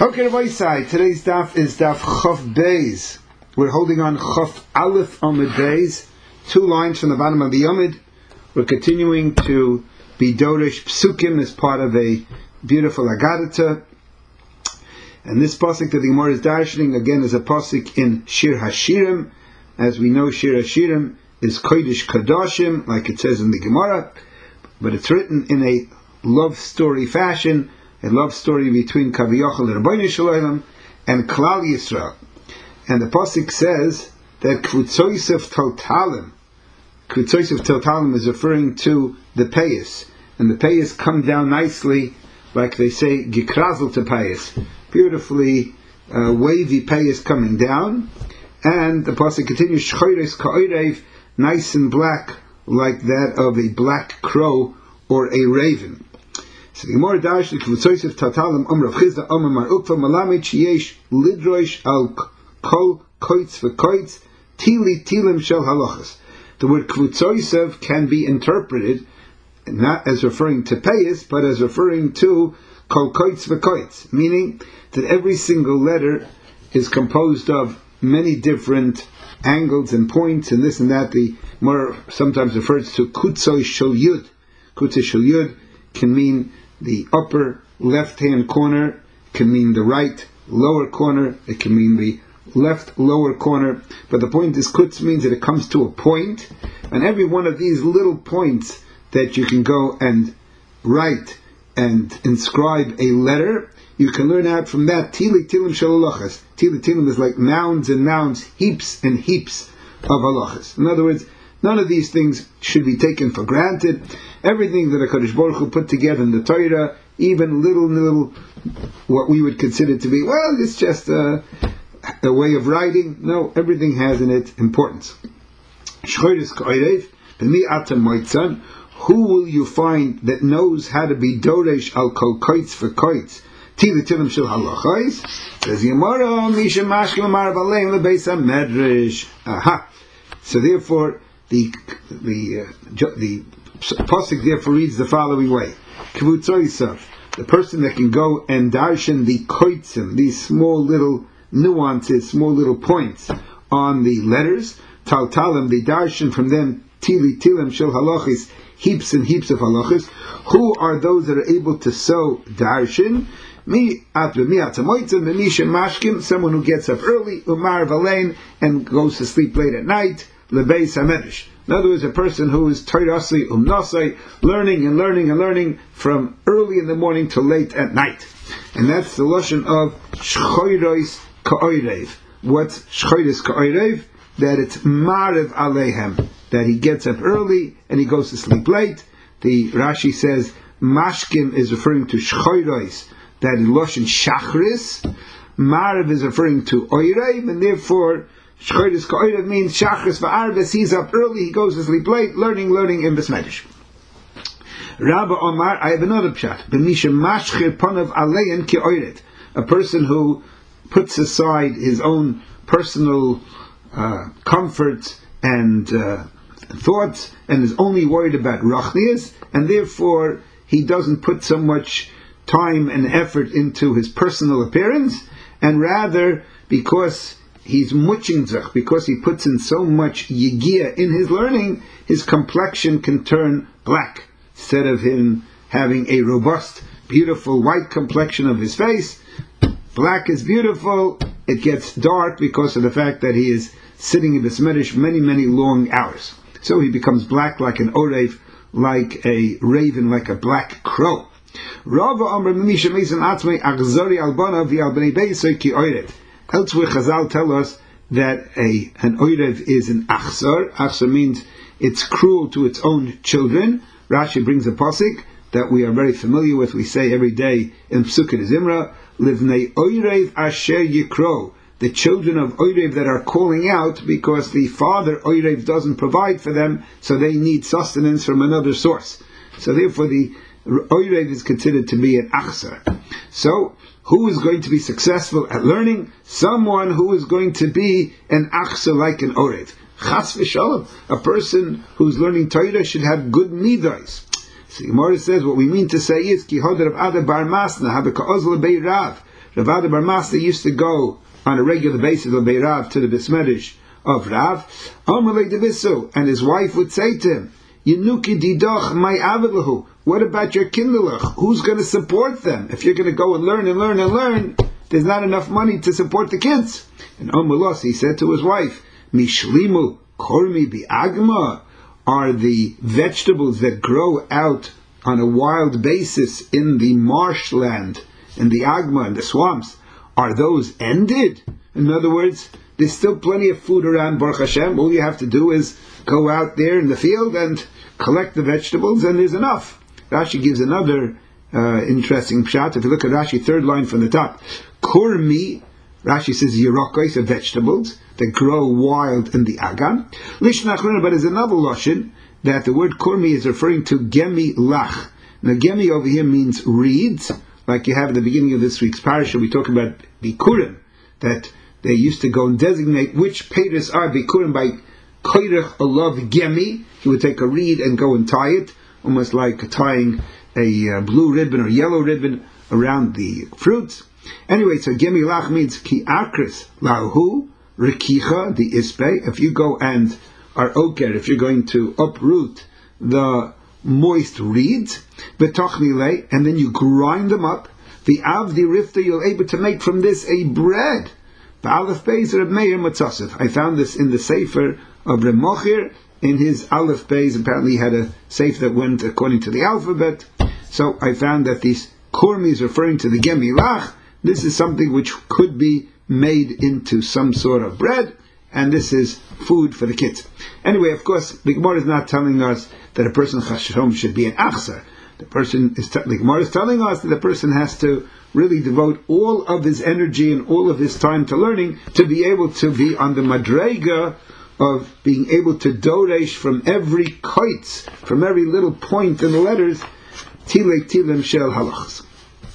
Okay, Rabbi Isai, today's daf is daf Chof Beis. We're holding on Chof Aleph Amud Beis, 2 lines from the bottom of the Amud. We're continuing to be Dorish Psukim as part of a beautiful Agadata. And this pasuk that the Gemara is darshaning again is a pasuk in Shir Hashirim. As we know, Shir Hashirim is Kodesh Kadoshim, like it says in the Gemara, but it's written in a love story fashion, a love story between Kaviyachal and Rabbeinu Shalom and Klal Yisrael. And the pasuk says that Kvutzoysev Totalim is referring to the payas, and the payas come down nicely, like they say, Gikrazel to payas, beautifully wavy payas coming down. And the pasuk continues, Shchoires Ka'orev, nice and black, like that of a black crow or a raven. So the Gemara darshan Kvutzoysev Totalim Rav Chizda Mar Ukva Malamid Sheyesh Lidroish Al Kol Koitz V'Koitz Tili Tilim Shel Halachas. The word Kvutzoysev can be interpreted not as referring to payas, but as referring to Kol Koitz V'Koitz, meaning that every single letter is composed of many different angles and points and this and that. The Gemara sometimes refers to Kutzoy Shel Yud. Kutzoy Shel Yud can mean the upper left-hand corner, can mean the right lower corner, it can mean the left lower corner, but the point is, Kutz means that it comes to a point, and every one of these little points that you can go and write and inscribe a letter, you can learn out from that Tili Tilim Shel Halachas. Tili Tilim is like mounds and mounds, heaps and heaps of halachas. In other words, none of these things should be taken for granted. Everything that HaKadosh Baruch Hu put together in the Torah, even little, what we would consider to be, well, it's just a way of writing. No, everything has in it importance. Who will you find that knows how to be Doresh al Kol Koitz for Koitz? Tili Tilim Shel Halachos. Says Yemara, Misha Mashkim Amar Baleim LeBeis HaMedrash. Aha. So therefore, the pasuk therefore reads the following way: Kvutzoysev, the person that can go and darshan the koitzim, these small little nuances, small little points on the letters, Taltalim, the darshan from them, Tili Tilim Shel Halachis, heaps and heaps of halachis. Who are those that are able to sow darshan? Someone who gets up early, Umar Valein, and goes to sleep late at night, Lebeis HaMedrash. In other words, a person who is Torasli Nasai, learning and learning and learning from early in the morning to late at night. And that's the lashon of Shchoiros Ka'orev. What's Shchoiros Ka'orev? That it's Marev Alehem, that he gets up early and he goes to sleep late. The Rashi says Mashkim is referring to Shchoiros, that is lashon Shachris. Marev is referring to Oirev, and therefore Shchoiros Ka'orev means Shachris v'Arves. He's up early, he goes to sleep late, learning in Besmedish. Rabba Omar, I have another pshat. B'misha mashchir panav alein ki'oiret. A person who puts aside his own personal comforts and thoughts and is only worried about rachnias, and therefore he doesn't put so much time and effort into his personal appearance, and rather because he's muchinzach, because he puts in so much yigia in his learning, his complexion can turn black. Instead of him having a robust, beautiful white complexion of his face, black is beautiful, it gets dark because of the fact that he is sitting in Besmedish many long hours. So he becomes black like an orev, like a raven, like a black crow. Elsewhere Chazal tell us that an oirev is an achsar. Achsar means it's cruel to its own children. Rashi brings a pasuk that we are very familiar with. We say every day in Psukkah Zimra, Livnei oirev asher yikro, the children of oirev that are calling out because the father oirev doesn't provide for them, so they need sustenance from another source. So therefore the oirev is considered to be an achsar. So who is going to be successful at learning? Someone who is going to be an achsar like an orev. Chas v'shalom, a person who's learning Torah should have good midos. So Gemara says what we mean to say is Ki hodar of Ada Bar Masna Habeka Ozla Bei Rav. Rav Ada bar Masda used to go on a regular basis of Beirav to the Bismedish of Rav, and his wife would say to him, Yenuki didoch my avilahu. What about your kinderlach? Who's going to support them? If you're going to go and learn, there's not enough money to support the kids. And Omulos, he said to his wife, Mishlimu kormi biagma. Are the vegetables that grow out on a wild basis in the marshland, in the agma, in the swamps, are those ended? In other words, there's still plenty of food around, Baruch Hashem. All you have to do is go out there in the field and collect the vegetables, and there's enough. Rashi gives another interesting pshat. If you look at Rashi, third line from the top, Kurmi, Rashi says Yerokos, are vegetables that grow wild in the Agan. Lishnachrona, but there's another lashon that the word Kurmi is referring to Gemi Lach. Now Gemi over here means reeds, like you have at the beginning of this week's parasha. We talk about Bikurim, that they used to go and designate which peiros are Bikurim by Koirech Olav Gemi. He would take a reed and go and tie it, almost like tying a blue ribbon or yellow ribbon around the fruits. Anyway, so Gemi Lach means Ki Akris Lahu Rekicha, the Ispe. If you go and are oker, if you're going to uproot the moist reeds, Betochmile, and then you grind them up, the Avdi Rifta, you're able to make from this a bread. The Aleph Beis Reb Meir Matzasif. I found this in the Sefer of Reb Mochir, in his Aleph Beis. Apparently he had a sefer that went according to the alphabet. So I found that these Kurmi is referring to the Gemi Lach. This is something which could be made into some sort of bread, and this is food for the kids. Anyway, of course, the Gemara is not telling us that a person chashom should be an achzar. The Gemara is telling us that the person has to really devote all of his energy and all of his time to learning to be able to be on the madrega of being able to doresh from every kites, from every little point in the letters, tilek tilim shel halachas.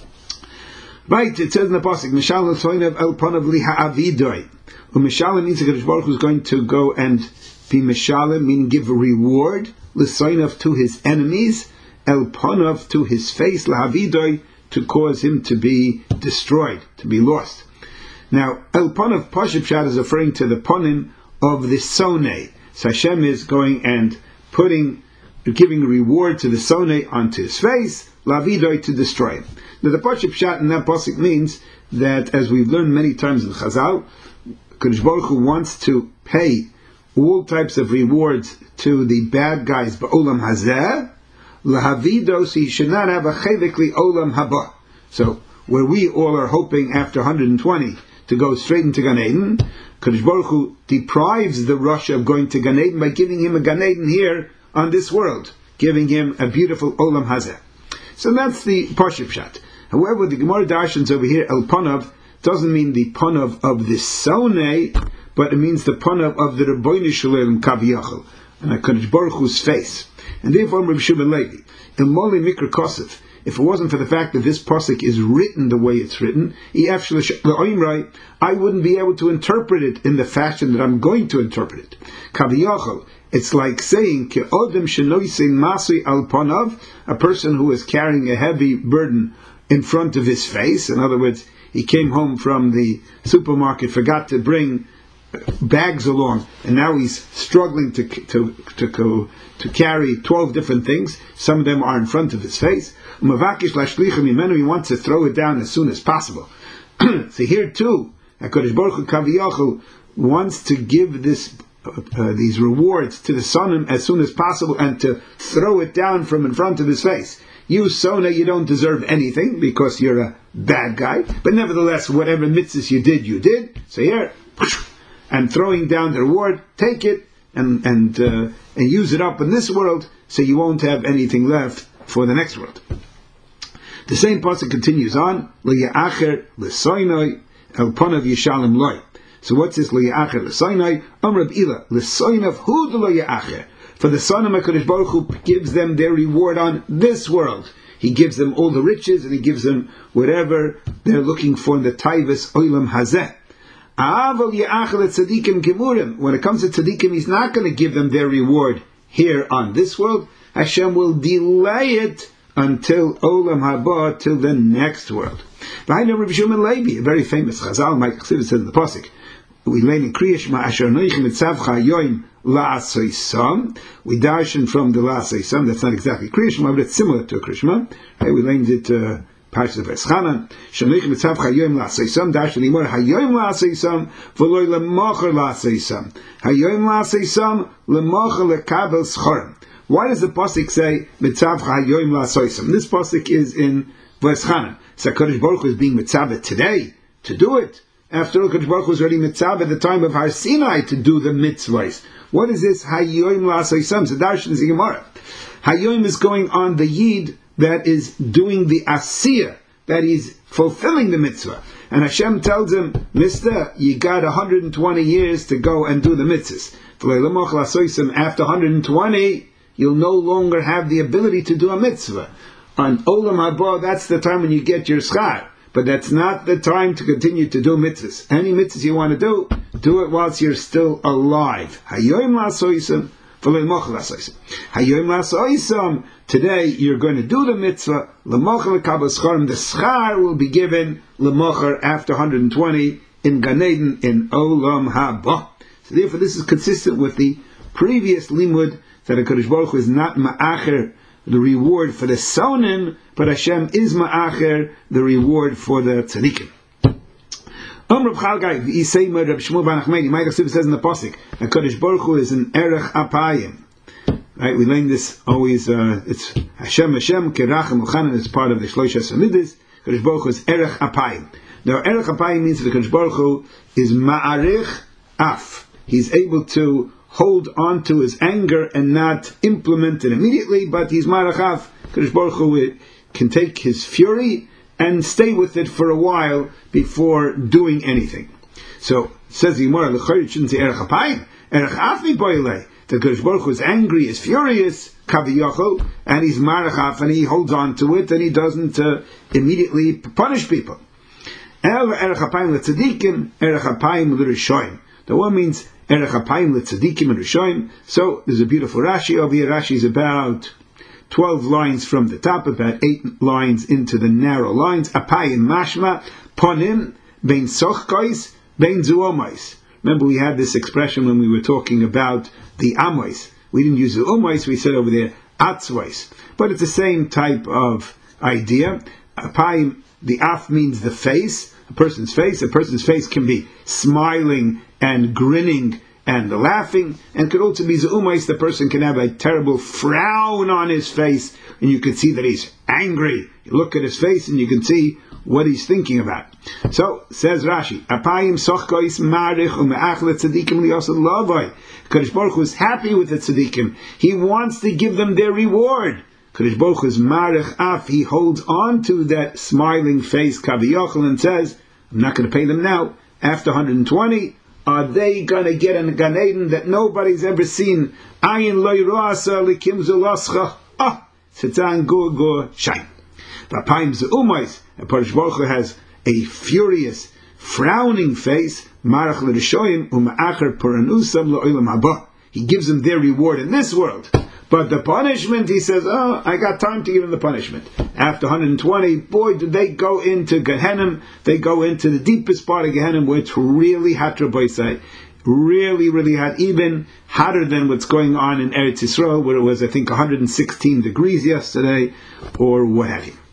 Right, it says in the pasuk, Mishalem soinev el panav liha avidoi. Mishalem means that Baruch Hu is going to go and be Mishalem, meaning give a reward, l'soinev to his enemies, el panav to his face, lahavidoi, to cause him to be destroyed, to be lost. Now, el panav Pashup Pshat is referring to the panim of the Sonei. So Hashem is going and giving a reward to the Sonei onto his face, lavidoi, to destroy him. Now the Pashup Pshat in that pasuk means that, as we've learned many times in Chazal, Kadosh Baruch Hu wants to pay all types of rewards to the bad guys ba'olam hazeh, lahavidos, he should not have a chevik li olam haba. So where we all are hoping after 120 to go straight into Gan Eden, Kadosh Baruch Hu deprives the Rasha of going to Gan Eden by giving him a Gan Eden here on this world, giving him a beautiful olam hazeh. So that's the Pashup Pshat. However, the Gemara Darshans over here, El Panav, doesn't mean the Panav of the Sonei, but it means the Panav of the Rebbeinu Shalom Kaviyachal, and HaKadosh Baruch Hu's face. And therefore, Reb Shimon Levi, in Moli Mikra Kosef, if it wasn't for the fact that this pasuk is written the way it's written, I wouldn't be able to interpret it in the fashion that I'm going to interpret it. Kaviyachal, it's like saying, a person who is carrying a heavy burden in front of his face. In other words, he came home from the supermarket, forgot to bring bags along, and now he's struggling to carry 12 different things. Some of them are in front of his face. He wants to throw it down as soon as possible. So here too, HaKadosh Baruch Hu Kaviyachal wants to give these rewards to the Sonim as soon as possible, and to throw it down from in front of his face. You, Sona, you don't deserve anything because you're a bad guy, but nevertheless, whatever mitzvahs you did. So here, and throwing down the reward, take it and use it up in this world, so you won't have anything left for the next world. The same pasuk continues on, L'ya'acher l'soinoi el panav yishalem loy. So what's this L'ya'acher l'soinoi? Amrab ila l'soinav hu d'lo'ya'acher. For the Son of HaKadosh Baruch Hu gives them their reward on this world. He gives them all the riches, and He gives them whatever they're looking for in the Taivas Olam Hazeh. When it comes to tzaddikim, He's not going to give them their reward here on this world. Hashem will delay it until Olam Haba, till the next world. V'hainu Rabbi Shimon Levi, a very famous Chazal, Mike Chassidus says in the pasuk, we learn in Kriya Shema Asher Anochi Mitzavcha Hayoim La'asoisam. We darshan from the La'asoisam. That's not exactly Kriya Shema, but it's similar to Kriya Shema. Right? We learned it Parshas Vayeschanan. Shanochi Mitzavcha Hayoim La'asoisam. Darshan Limor Hayoim La'asoisam V'loi Lemocher La'asoisam. Hayoim La'asoisam Lemocher Lekabel Schorim. Why does the pasuk say Mitzavcha Hayoim La'asoisam? This pasuk is in Vayeschanan. So HaKadosh Baruch Hu is being Mitzavet today to do it. After all, HaKadosh Baruch Hu was already Mitzav at the time of Har Sinai to do the mitzvahs. What is this Hayoim La'asoisam? So Darshan is the Gemara. Hayoim is going on the Yid that is doing the Asiyah, that is fulfilling the mitzvah. And Hashem tells him, Mister, you got 120 years to go and do the mitzvahs. After 120, you'll no longer have the ability to do a mitzvah. On Olam Haba, that's the time when you get your schar. But that's not the time to continue to do mitzvahs. Any mitzvahs you want to do it whilst you're still alive. Hayoim la'asoisam, v'le'moch la'asoisam. Hayoim la'asoisam. Today you're going to do the mitzvah. L'mocher l'kabel schorim. The schar will be given l'mocher after 120 in Gan Eden in Olam Haba. So therefore, this is consistent with the previous limud that HaKadosh Baruch Hu is not ma'acher the reward for the sonim, but Hashem is ma'acher the reward for the tzaddikim. Rav Chalgai v'isaymer Rav Shmuel bar Nachmani. Ma'aseh says in the pasuk, HaKadosh Baruch Hu is an erech apayim. Right, we learn this always. It's Hashem kerachem uchanan. It's part of the Shloisha Samidis. HaKadosh Baruch Hu is erech apayim. Now, erech apayim means that HaKadosh Baruch Hu is ma'arich af. He's able to hold on to his anger and not implement it immediately, but he's marachav. HaKadosh Baruch Hu can take his fury and stay with it for a while before doing anything. So, says the Gemara, l'chayr shouldn't say erech apayim, erech afi boilei. The HaKadosh Baruch Hu is angry, is furious, kaviyachol, and he's marachav, and he holds on to it, and he doesn't immediately punish people. El erech apayim l'tzadikim, erech apayim l'rishoyim. The one means erech apayim l'tzadikim and rishoyim. So there's a beautiful Rashi over here. Rashi is about 12 lines from the top, about 8 lines into the narrow lines. Apayim mashma ponim bein sochkois bein zuomais. Remember, we had this expression when we were talking about the amois. We didn't use the umais. We said over there atzvais, but it's the same type of idea. Apayim, the af means the face. A person's face. A person's face can be smiling and grinning and laughing, and could also be ze'umais. The person can have a terrible frown on his face, and you can see that he's angry. You look at his face, and you can see what he's thinking about. So, says Rashi, Apayim sochkois marich u'me'ach le'tzadikim liyosel lavoi. Kadosh Baruch Hu is happy with the tzadikim. He wants to give them their reward. Kadosh Baruch Hu's marich af, he holds on to that smiling face, kaviyachol, and says, I'm not going to pay them now. After 120, are they going to get in Gan Eden that nobody's ever seen? Ayin lo yiroasa likim zuloscha. Sitzan gur gur shain. V'apayim ze'umais. And Kadosh Baruch Hu has a furious, frowning face. Marach l'rishoyim u'ma'acher poranusam lo'olam haba. He gives them their reward in this world. But the punishment, he says, I got time to give them the punishment. After 120, boy, do they go into Gehenna. They go into the deepest part of Gehenna, where it's really hot, Rabbi, really, really hot, even hotter than what's going on in Eretz Yisrael, where it was, I think, 116 degrees yesterday, or what have you.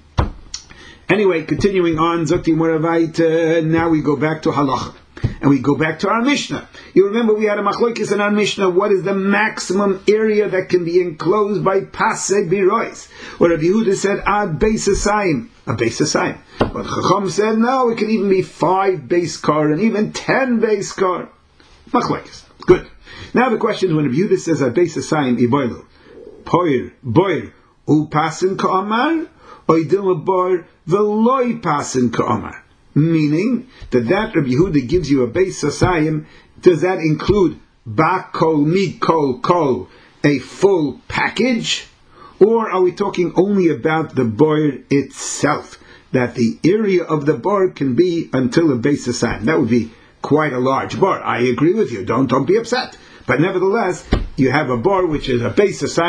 Anyway, continuing on, Zokti Moravait, now we go back to Halacha. And we go back to our Mishnah. You remember we had a machlokes in our Mishnah. What is the maximum area that can be enclosed by pasei birois? Where Rabbi Yehuda said, ad beis asayim. A beis asayim. But Chacham said, no, it can even be 5 beis kar and even 10 beis kar. Machlokes. Good. Now the question is, when Rabbi Yehuda says, ad beis asayim iboilu, poir, boir, u pasin ka'amar, oidim boir, veloi pasin ka'amar. Meaning that Rabbi Yehuda gives you a beis asayim. Does that include bakol mikol kol, a full package, or are we talking only about the board itself? That the area of the board can be until a beis asayim. That would be quite a large board. I agree with you. Don't be upset. But nevertheless, you have a board which is a beis asayim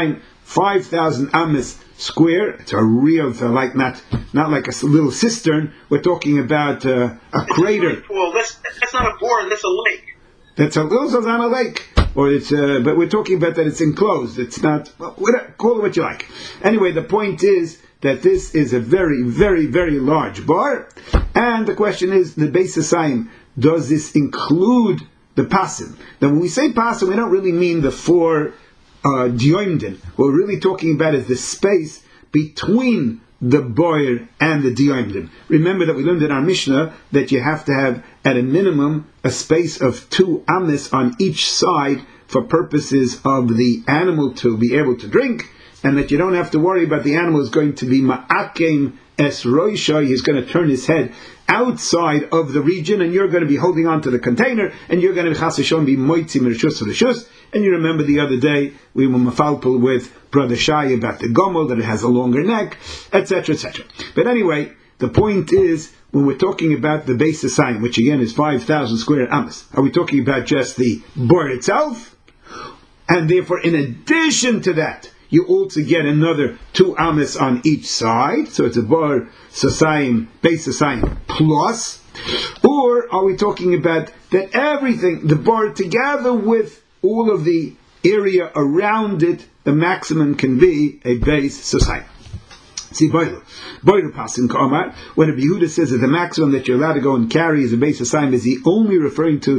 5,000 amas square. It's a real, like not like a little cistern. We're talking about a crater. Well, that's not a bore, that's a lake. That's also not a lake, or it's. But we're talking about that it's enclosed. It's not. Well, call it what you like. Anyway, the point is that this is a very, very, very large bar, and the question is the Beis Hasayim. Does this include the pasim? Now, when we say pasim, we don't really mean the 4 dioimdim. What we're really talking about is the space between the boyer and the dioimdim. Remember that we learned in our Mishnah that you have to have, at a minimum, a space of 2 amis on each side for purposes of the animal to be able to drink, and that you don't have to worry about the animal is going to be ma'akem es roisha, he's going to turn his head outside of the region, and you're going to be holding on to the container, and you're going to chas v'shalom be moitzi merishus rishus. And you remember the other day we were mafalpul with Brother Shai about the gomel, that it has a longer neck, etc., etc. But anyway, the point is, when we're talking about the Beis Hasayim, which again is 5,000 square amas, are we talking about just the bor itself? And therefore, in addition to that, you also get another 2 amas on each side, so it's a bar Hasayim, Beis Hasayim plus, or are we talking about that everything, the bar together with all of the area around it, the maximum can be a Beis Hasayim? See, Boiler Pasim Ka'amar, when Rabbi Yehuda says that the maximum that you're allowed to go and carry is a Beis Hasayim, is he only referring to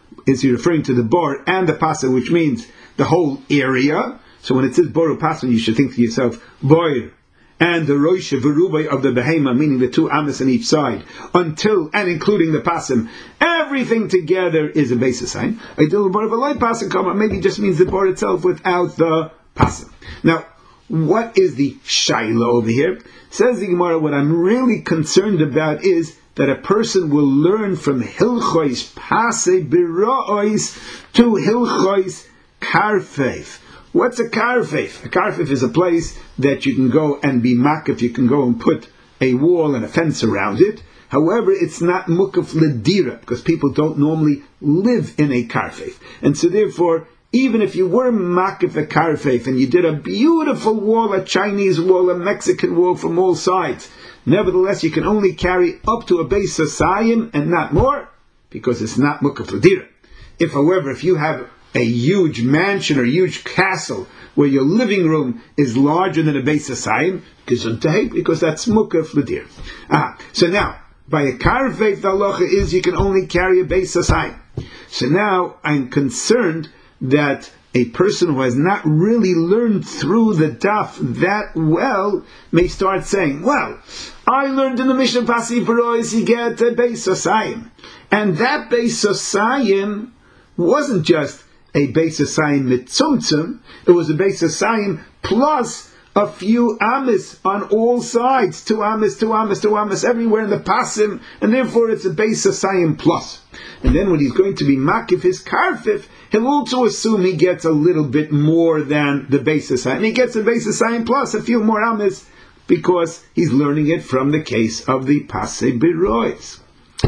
the bar and the pasim, which means the whole area? So when it says Boru Pasim, you should think to yourself, Boir, and the Roisha Verubai of the Behema, meaning the 2 amas on each side, until and including the Pasim, everything together is a Beis Hasayim. Ideal Bar of a light Pasim Kama maybe just means the bar itself without the Pasim. Now, what is the Shaila over here? Says the Gemara, what I'm really concerned about is that a person will learn from Hilchois Pasei Birois to Hilchois Karfeif. What's a karfeif? A karfeif is a place that you can go and be makif, you can go and put a wall and a fence around it. However, it's not mukaf ledira, because people don't normally live in a karfeif. And so therefore, even if you were makif a karfeif and you did a beautiful wall, a Chinese wall, a Mexican wall from all sides, nevertheless you can only carry up to a Beis Hasayim and not more, because it's not mukaf ledira. If however, if you have a huge mansion or a huge castle where your living room is larger than a Beis Hasayim, because that's mukaf l'dir. So now, by a karfeif, the halacha is you can only carry a Beis Hasayim. So now I'm concerned that a person who has not really learned through the daf that well may start saying, well, I learned in the Mishnah Pasi Barois you get a Beis Hasayim. And that Beis Hasayim wasn't just a Beis Hasayim mitzumtzum, it was a Beis Hasayim plus a few amis on all sides, 2 amis, 2 amis, 2 amis, everywhere in the pasim, and therefore it's a Beis Hasayim plus. And then when he's going to be makif his karfif, he'll also assume he gets a little bit more than the Beis Hasayim. He gets a Beis Hasayim plus a few more amis, because he's learning it from the case of the Pasei Birois.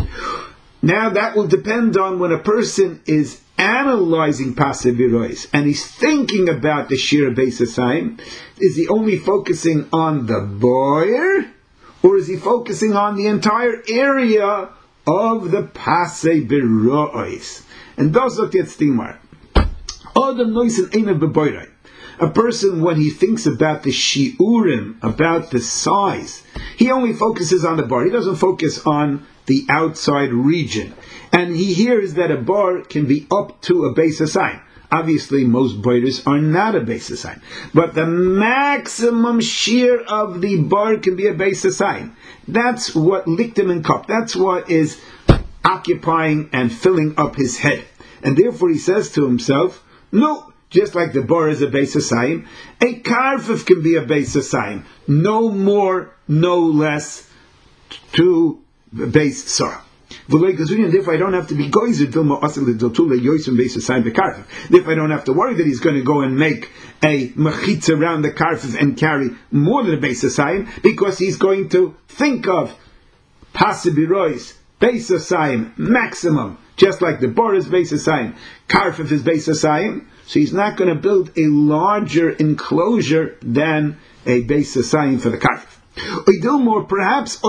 Now that will depend on when a person is analyzing Pasei Birois and he's thinking about the Shira Beis Hasayim. Is he only focusing on the boyer, or is he focusing on the entire area of the Pasei Birois? And those look at Stimar. Adam noisen einav beboyrei. A person, when he thinks about the shiurim, about the size, he only focuses on the bar. He doesn't focus on the outside region. And he hears that a bar can be up to a Beis Hasayim. Obviously, most boilers are not a Beis Hasayim. But the maximum shear of the bar can be a Beis Hasayim. That's what liktim and cup. That's what is occupying and filling up his head. And therefore he says to himself, no, just like the bar is a Beis Hasayim, a karfif can be a Beis Hasayim. No more, no less, to Beis Sarah. Therefore I don't have to be goizer Therefore I don't have to worry that he's going to go and make a mechitza around the karfif and carry more than a Beis Hasayim, because he's going to think of Pasei Birois, Beis Hasayim, maximum, just like the bar is Beis Hasayim, karfif is Beis Hasayim. so he's not going to build a larger enclosure than a Beis Hasayim for the karf. Or perhaps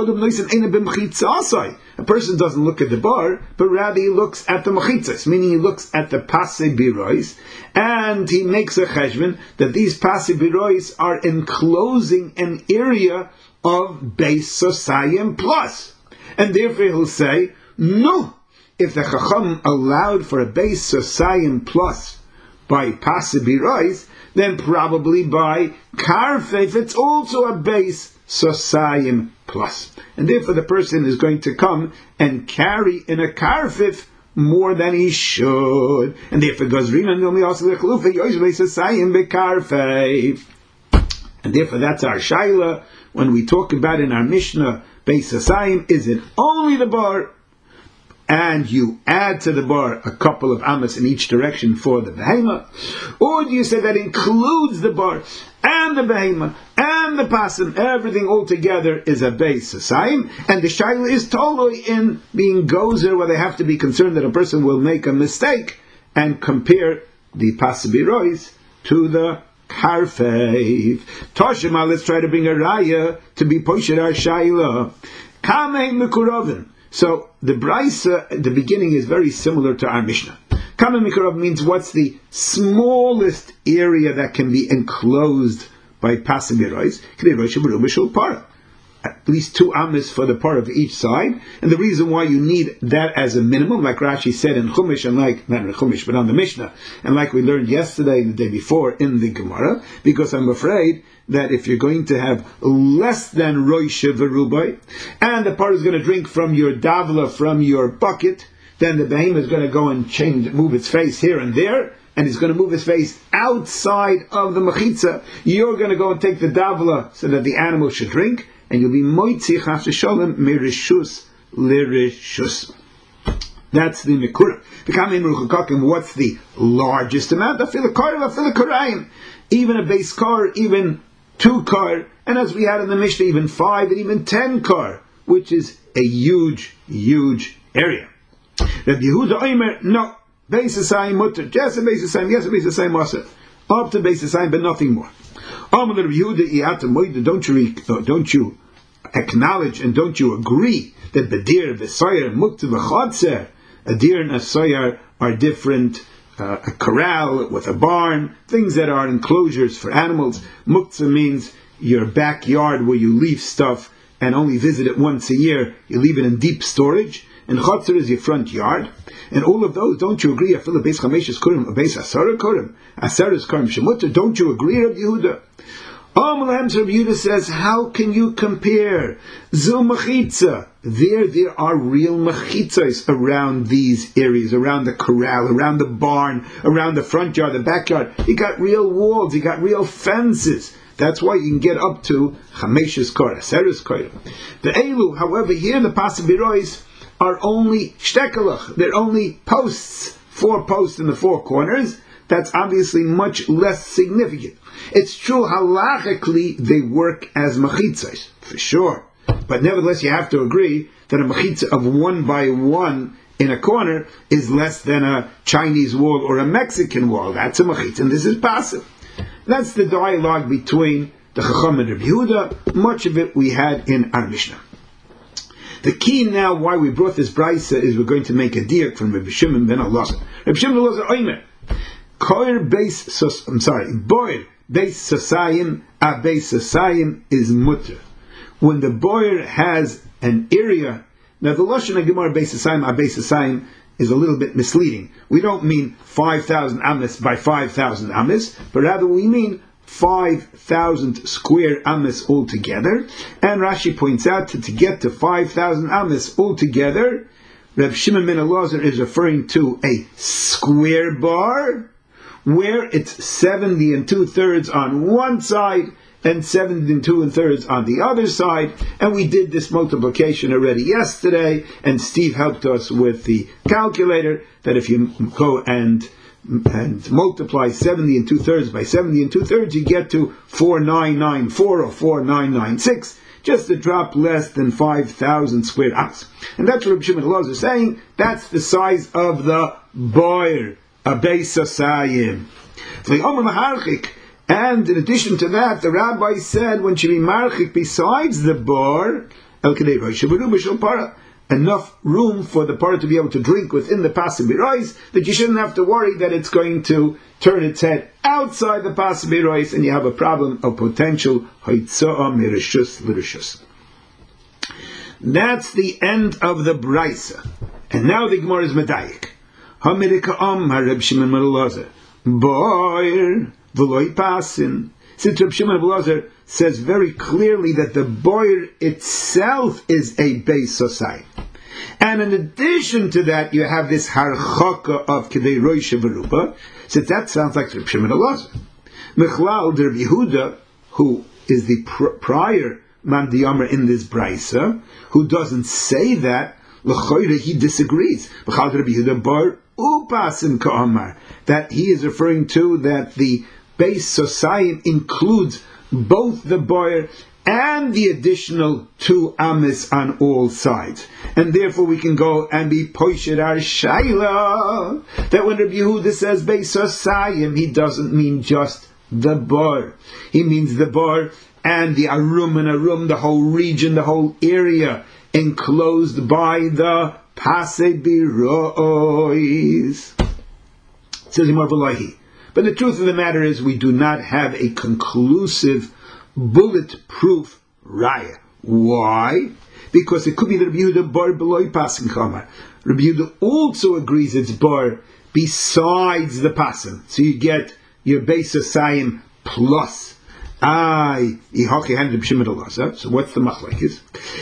a person doesn't look at the bar, but rather he looks at the mechitzas, meaning he looks at the pasei birois, and he makes a cheshbon that these pasei birois are enclosing an area of Beis Hasayim plus. And therefore he'll say, no, if the Chacham allowed for a Beis Hasayim plus by pasei birois, then probably by karfef it's also a Beis Hasayim plus. And therefore the person is going to come and carry in a karfif more than he should. And therefore and therefore that's our shaila when we talk about in our Mishnah, Beis Hasayim, is it only the bar and you add to the bar a couple of amas in each direction for the behema, or do you say that includes the bar and the behema and the pasim, everything all together is a Beis Hasayim, and the shaila is totally in being gozer, where they have to be concerned that a person will make a mistake and compare the pasei birois to the karfev. Toshima, let's try to bring a raya to be posher our shaila. Kamei mekurovin. So the Braisa at the beginning is very similar to our Mishnah. Kama Mikarov means what's the smallest area that can be enclosed by pasei birois? At least 2 amas for the part of each side. And the reason why you need that as a minimum, like Rashi said in Chumash, and like, not in Chumash, but on the Mishnah, and like we learned yesterday and the day before in the Gemara, because I'm afraid that if you're going to have less than roisha v'rubai, and the part is going to drink from your davla, from your bucket, then the behemoth is going to go and move its face here and there, and it's going to move its face outside of the mechitza. You're going to go and take the davla so that the animal should drink, and you'll be moitzi chafte sholem mirishus lirishus. That's the mikura. What's the largest amount? Even a base car, even 2 car, and as we had in the Mishnah, even 5 and even 10 car, which is a huge, huge area. Rabbi Yehuda Omer, no, Beis Hasayim mutter, just a Beis Hasayim, yes, a Beis Hasayim mutter, up to Beis Hasayim, but nothing more. Don't you acknowledge and don't you agree that Badir, V'Soyer, Mukta, V'Chodzer, a deer and a soyer are different? A corral with a barn, things that are enclosures for animals. Muktzah means your backyard where you leave stuff and only visit it once a year. You leave it in deep storage. And Chotzer is your front yard. And all of those, don't you agree? Afil Beis Chameshes Kurim, Beis Asara Kurim, Asaras Kurim Shemutter. Don't you agree, Rabbi Yehuda? Rabbi Yehuda says, how can you compare? Zil mechitza. There are real mechitzas around these areas, around the corral, around the barn, around the front yard, the backyard. You got real walls, you got real fences. That's why you can get up to Chameshes Kor, Aseres Kor. The Elu, however, here the pasei birois are only shtekelach. They're only posts, 4 posts in the 4 corners. That's obviously much less significant. It's true, halachically, they work as mechitzas, for sure. But nevertheless, you have to agree that a mechitza of 1 by 1 in a corner is less than a Chinese wall or a Mexican wall. That's a mechitza, and this is passive. That's the dialogue between the Chacham and Rabbi Yehuda. Much of it we had in our Mishnah. The key now, why we brought this brisa, is we're going to make a diak from Rabbi Shimon ben Elazar. Rabbi Shimon ben Elazar Omer, boir beis Hasayim, a beis Hasayim is mutter. When the boir has an area, now the Lashon HaGemara beis Hasayim, a beis Hasayim is a little bit misleading. We don't mean 5,000 amas by 5,000 amas, but rather we mean 5,000 square amas altogether. And Rashi points out that to get to 5,000 amas altogether, Reb Shimon ben Elazar is referring to a square bar, where it's 70 2/3 on one side and 70 2/3 on the other side. And we did this multiplication already yesterday, and Steve helped us with the calculator, that if you go and multiply 70 2/3 by 70 2/3, you get to 4994 or 4996, just a drop less than 5,000 square amas. And that's what Rabbi Shimon Elazar is saying. That's the size of the boir, a beis Hasayim. And in addition to that, the rabbi said when she be marchik besides the bar, enough room for the parrot to be able to drink within the pasibirois, that you shouldn't have to worry that it's going to turn its head outside the pasibirois, and you have a problem of potential haitza'a mirishus l'rishus. That's the end of the brisa. And now the Gemara is medayik. Hamirika'am hareb Shimon ben Elazar boir v'loi pasin. Since Reb Shimon ben Elazar says very clearly that the boir itself is a beis sosai. And in addition to that, you have this harchaka of Kedei Roisha Veruba, since that sounds like Reb Shimon ben Elazar. Mechlal der Yehuda, who is the prior man diyomer in this brisa, who doesn't say that, l'choyre he disagrees. Mechlal der Yehuda bar upasin ka'amar, that he is referring to that the beis sosai includes both the boir and the additional 2 amis on all sides. And therefore we can go and be poished our shaila, that when Rabbi Yehuda says beis sosayim, he doesn't mean just the bar. He means the bar and the arum, the whole region, the whole area enclosed by the pasibirois. Says Imar V'lahi. But the truth of the matter is we do not have a conclusive, bulletproof raya. Why? Because it could be that Rabbi Yehuda bar beloy pasin kamar. Rabbi Yehuda also agrees it's bar besides the pasin. So you get your beis sosayim plus. So what's the machlekes?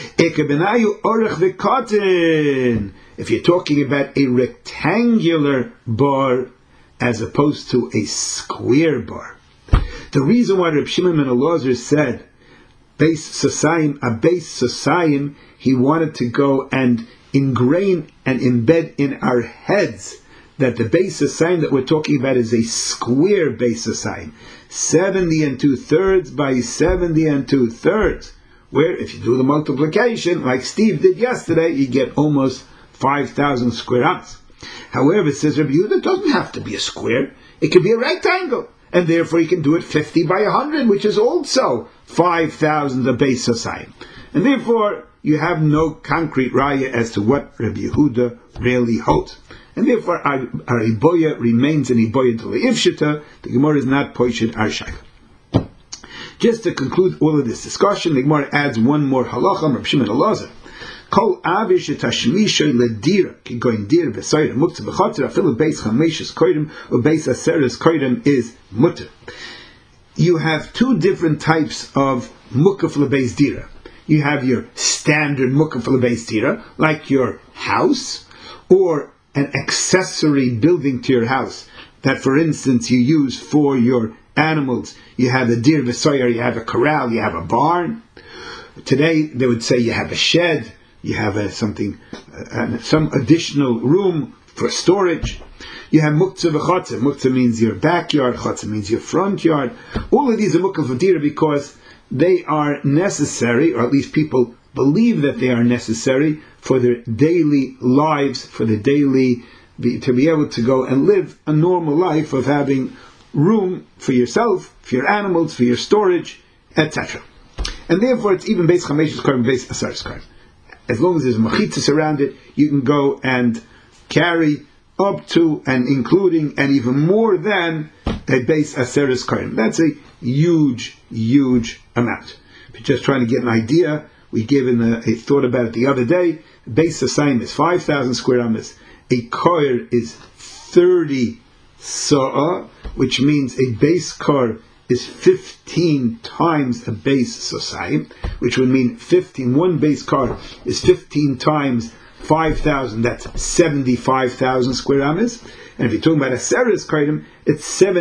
If you're talking about a rectangular bar as opposed to a square bar. The reason why Reb Shimon ben Elazar said beis sosayim, a beis sosayim, he wanted to go and ingrain and embed in our heads that the beis sosayim that we're talking about is a square beis sosayim, 70 2/3 by 70 2/3, where if you do the multiplication like Steve did yesterday, you get almost 5,000 square amas. However, says Rabbi Yehuda, it doesn't have to be a square. It can be a rectangle. And therefore you can do it 50 by 100, which is also 5,000 of beis sosayim. And therefore you have no concrete raya as to what Rabbi Yehuda really holds. And therefore our iboya remains an iboya to le'ivshita. The Gemara is not poished arshayla. Just to conclude all of this discussion, the Gemara adds one more halacha, Reb Shimon ben Elazar. Kol avish tashmisha ledira ki goin dir v'soyre muktzah v'chatzir afilu beis chameshes koydem or beis aseres koydem is mutter. You have 2 different types of mukaf lebeis dira. You have your standard mukaf lebeis dira, like your house, or an accessory building to your house that, for instance, you use for your animals. You have a dir v'soyer, you have a corral, you have a barn. Today they would say you have a shed, you have some additional room for storage. You have muktzah v'chatzah. Muktzah means your backyard, chatzah means your front yard. All of these are muktzah v'dira because they are necessary, or at least people believe that they are necessary for their daily lives, for the daily, to be able to go and live a normal life of having room for yourself, for your animals, for your storage, etc. And therefore it's even beis chameshes koydem, beis aseres koydem. As long as there's machitzas around it, you can go and carry up to and including and even more than a beis aseres koydem. That's a huge, huge amount. If you're just trying to get an idea, we gave a thought about it the other day. Beis sosayim is 5,000 square amas. A koyer is 30 sa'ah, which means a base kor is 15 times a beis sosayim, which would mean 15. One base kor is 15 times 5,000. That's 75,000 square amas. And if you're talking about a seres koydem, it's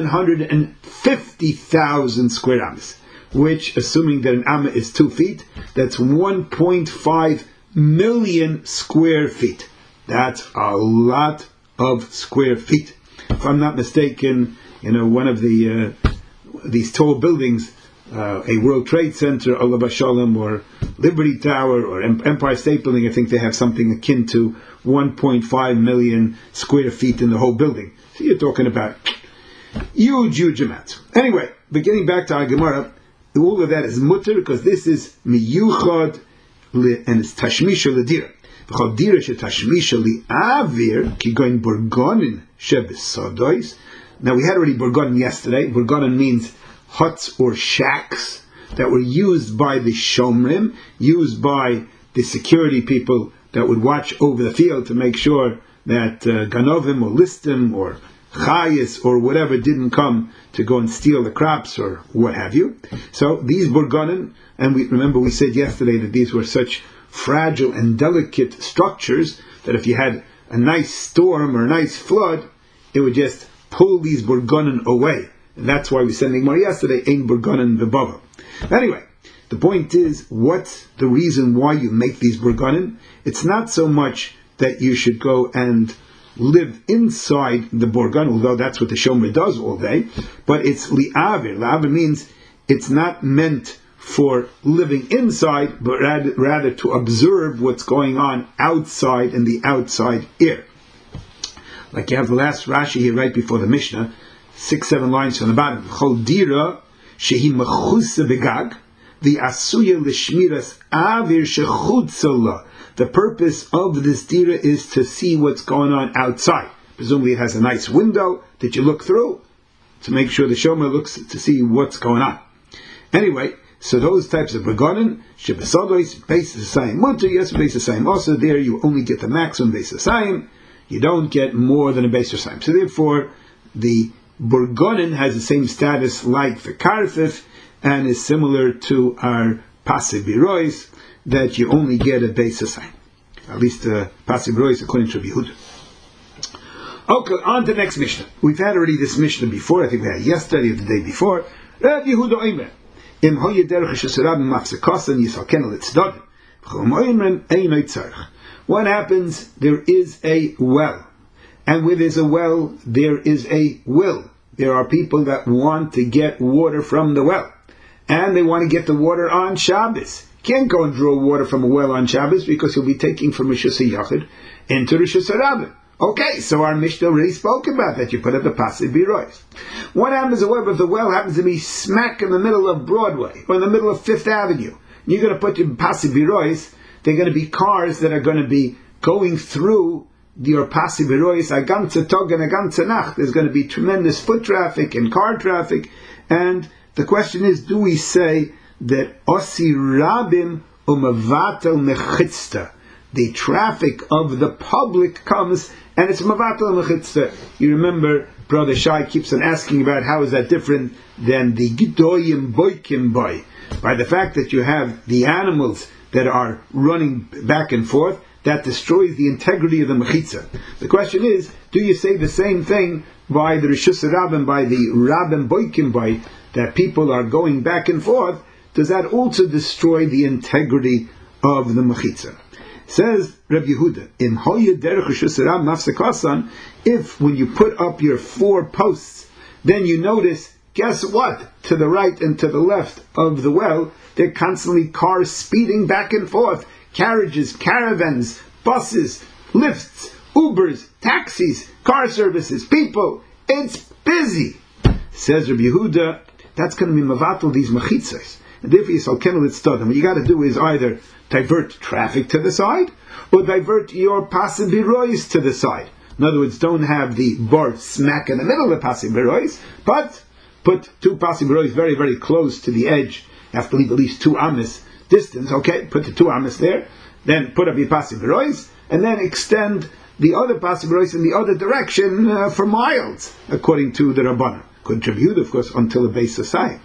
750,000 square amas. Which, assuming that an amma is 2 feet, that's 1.5 million square feet. That's a lot of square feet. If I'm not mistaken, one of these tall buildings, a World Trade Center, Olav Shalom, or Liberty Tower, or Empire State Building, I think they have something akin to 1.5 million square feet in the whole building. So you're talking about Huge amount. Anyway, but getting back to our Gemara, all of that is mutter because this is miyuchad and it's tashmisha ledira. V'chol dira shetashmisha li'avir ki goin burgonin shebesodois. Now we had already burgonin yesterday. Burgonin means huts or shacks that were used by the shomrim, used by the security people that would watch over the field to make sure that ganovim or listim or chayis or whatever didn't come to go and steal the crops or what have you. So these burgonin, and we said yesterday that these were such fragile and delicate structures that if you had a nice storm or a nice flood, it would just pull these burgonin away. And that's why we said in the Gemara yesterday, ein burgonin v'bava. Anyway, the point is, what's the reason why you make these burgonin? It's not so much that you should go and live inside the burgon, although that's what the shomer does all day, but it's li'avir. Li'avir means it's not meant for living inside, but rather to observe what's going on outside in the outside air. Like you have the last Rashi here right before the Mishnah, 6-7 lines from the bottom. Chol dira shehi mechusa begag, the asuya l'shmiras avir shechutzala. The purpose of this dira is to see what's going on outside. Presumably it has a nice window that you look through to make sure the shomer looks to see what's going on. Anyway, so those types of burgonin, shebesodois, beis asayim mutter, yes, beis asayim also, there you only get the maximum beis asayim, you don't get more than a beis asayim. So therefore, the burgonin has the same status like the karfif, and is similar to our pasib birois, that you only get a beis asayim. At least pasib birois according to Rabbi Yehuda. Okay, on to the next Mishnah. We've had already this Mishnah before, I think we had yesterday or the day before. Rabbi Yehuda oimer, im hoye derech shesarab mafsekasan yisalken l'tzdadim, v'chom oimren einoi tzarech. What happens? There is a well. And where there's a well, there is a will. There are people that want to get water from the well. And they want to get the water on Shabbos. Can't go and draw water from a well on Shabbos because he'll be taking from Rishus HaYachid into Rishus HaRabim. Okay, so our Mishnah already spoke about that. You put up the Pasib Birois. What happens if the well happens to be smack in the middle of Broadway or in the middle of Fifth Avenue? You're going to put your Pasib Birois. They're going to be cars that are going to be going through your Pasib Birois a ganze Tag and a ganze Nacht. There's going to be tremendous foot traffic and car traffic. And the question is, do we say that Osi Rabim umavatel mechitzta? The traffic of the public comes and it's mavatel mechitzta. You remember, Brother Shai keeps on asking about how is that different than the Gidoyim Boikim Boy. By the fact that you have the animals that are running back and forth, that destroys the integrity of the mechitza. The question is, do you say the same thing by the Rishus Rabim, by the Rabim Boikim Boy, that people are going back and forth? Does that also destroy the integrity of the mechitza? Says Rabbi Yehuda, "Im hoye derech Rishus Rabim mafsekasan." If when you put up your 4 posts, then you notice, guess what? To the right and to the left of the well, there are constantly cars speeding back and forth. Carriages, caravans, buses, lifts, Ubers, taxis, car services, people. It's busy. Says Rabbi Yehuda, that's going to be mavatal these mechitzas. And therefore you shall kennel its study. What you got to do is either divert traffic to the side, or divert your pasib birois to the side. In other words, don't have the bar smack in the middle of the pasib birois, but put 2 pasib birois very, very close to the edge. You have to leave at least 2 amis distance. Okay, put the 2 amis there, then put up your pasib birois, and then extend the other pasib birois in the other direction for miles, according to the Rabbanah. According to Rabbi Yehuda, of course, until the beis asayim.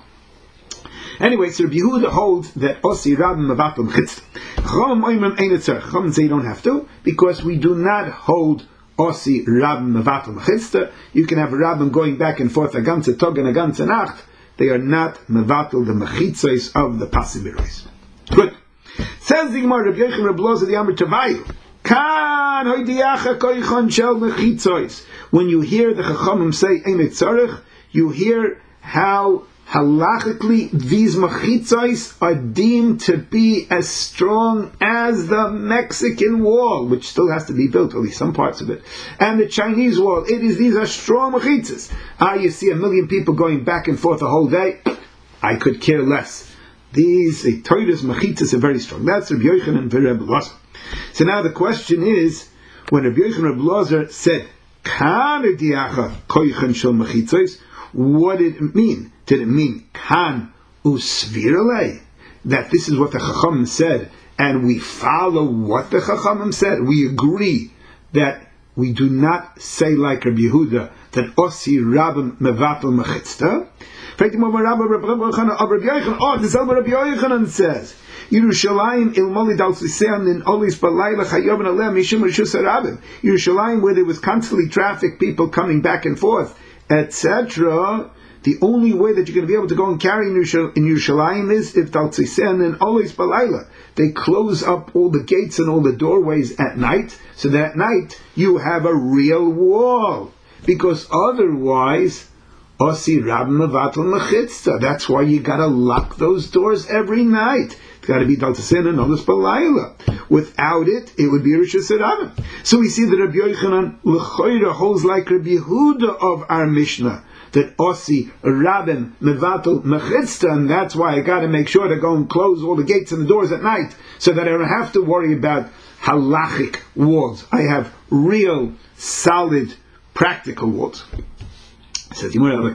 Anyway, so Rabbi Yehuda holds that Osi Rabim Mavatel Mechitzta. Chachamim oimrim ein tzarech. Chachamim say you don't have to, because we do not hold Osi Rabim Mavatel Mechitzta. You can have a Rabim going back and forth a ganze Tag and a ganze Nacht. They are not Mavatel the Mechitzos of the Pasib Birois. Good. Says the Gemara, Rabbi Yochanan Rabbi Loza the Amar Tavayu. Kan hoidiacha koichon shel mechitzos. When you hear the Chachamim say ein tzarech, you hear how halachically, these mechitzos are deemed to be as strong as the Mexican wall, which still has to be built, at least some parts of it, and the Chinese wall. These are strong mechitzos. You see 1 million people going back and forth the whole day. I could care less. These Torah's mechitzos are very strong. That's Rabbi Yochanan and Rabbi Elazar. So now the question is, when Rabbi Yochanan and Rabbi Elazar said, Kan ediacha koichan shel mechitzos, what did it mean? Did it mean kan usvirale? That this is what the Chachamim said, and we follow what the Chachamim said? We agree that we do not say like Rabbi Yehuda, that osi rabim mevatel mechitzta. This is what Rabbi Yochanan says. Yerushalayim ilmoli dal sisean in olis balayla chayovin alem mishum rishus harabim. Yerushalayim, where there was constantly traffic, people coming back and forth, etc. The only way that you're going to be able to go and carry in Yerushalayim is if dal sisean in olis balayla. They close up all the gates and all the doorways at night, so that at night you have a real wall. Because otherwise, osi rabim mevatel mechitzta. That's why you got to lock those doors every night. It's got to be Dal Tasen and Olis Balayla. Without it, it would be Rishus Harabim. So we see that Rabbi Yochanan L'choira holds like Rabbi Yehuda of our Mishnah, that Osi Rabim Mevatel Mechitzta, and that's why I got to make sure to go and close all the gates and the doors at night, so that I don't have to worry about halachic walls. I have real, solid, practical walls. Says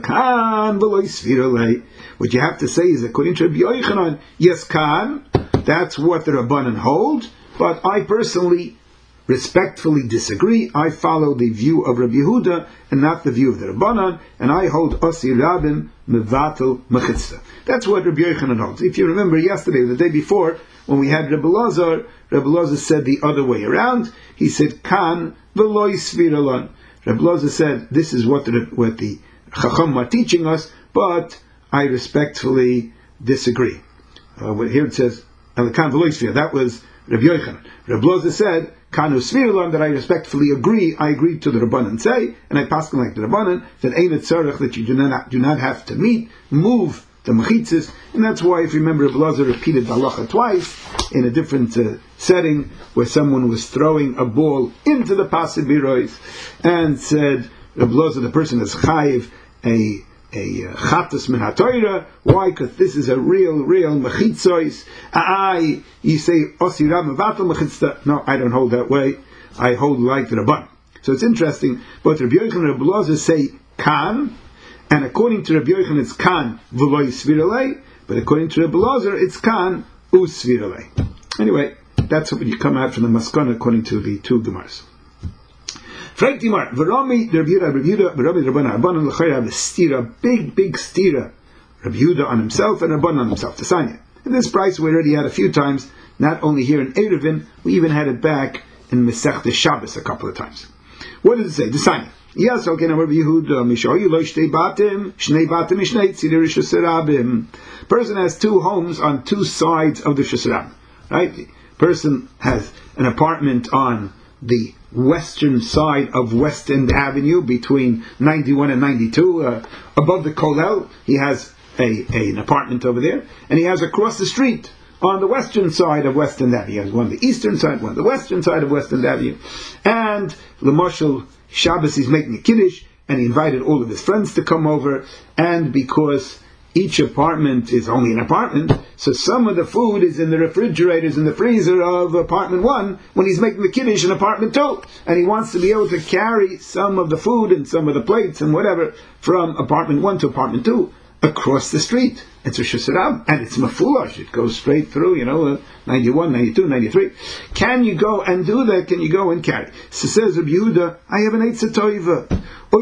what you have to say is, according to Rabbi Yochanan, yes, Khan, that's what the Rabbanan hold, but I personally respectfully disagree. I follow the view of Rabbi Yehuda and not the view of the Rabbanan, and I hold Osi Rabim Mevatel Mechitzta. That's what Rabbi Yochanan holds. If you remember yesterday, the day before, when we had Rabbi Elazar said the other way around. He said, Khan v'lo yisviralon. Rabbi Elazar said, this is what the Chacham are teaching us, but I respectfully disagree. Here it says, that was Rabbi Yochanan. Rabbi Elazar said, Kanu Svirlan, that I respectfully agree. I agree to the Rabbanan say, and I pass like the Rabbanan, that Einat Tzarech, that you do not have to move the mechitzas, and that's why, if you remember, Rabbi Elazar repeated the halacha twice in a different setting, where someone was throwing a ball into the pasibirois, and said, Rabbi Elazar, the person is chayiv a chatas min haTorah. Why? Because this is a real mechitzois. You say osi rab mevatel mechitzta. No, I don't hold that way. I hold like the Rabban. So it's interesting. Both Rabbi Yochanan and Rabbi Elazar say kan, and according to Rabbi Yochanan it's kan v'lo yisviralei, but according to Rabbi Elazar it's kan usviralei. Anyway, that's what you come out from the maskana according to the two Gemaras. Frank Dimar, V'rami, Rabbi Yehuda, Rabbi Rabbanan l'chayr have a stira, big stira. Rabbi Yehuda on himself and Rabbanan on himself, to sign it. And this price we already had a few times, not only here in Eruvin, we even had it back in Masechta Shabbos a couple of times. What does it say? To sign it. Yes, okay, now Rabbi Yehuda, Mishayu lo shtei batim, shnei batim mishnei tzidei rishus harabim. Person has two homes on two sides of the Rishus Harabim. Right? The person has an apartment on the western side of West End Avenue between 91 and 92, above the Kollel. He has an apartment over there, and he has across the street on the western side of West End Avenue. He has one on the eastern side, one on the western side of West End Avenue. And L'moshel Shabbos, he's making a kiddush, and he invited all of his friends to come over, and because each apartment is only an apartment, so some of the food is in the refrigerators and the freezer of apartment 1 when he's making the kiddush in apartment 2. And he wants to be able to carry some of the food and some of the plates and whatever from apartment 1 to apartment 2 across the street. It's Rishus Harabim, and it's mafulash. It goes straight through, 91, 92, 93. Can you go and do that? Can you go and carry? So says Rabbi Yehuda, I have an Eitzah Toiva. I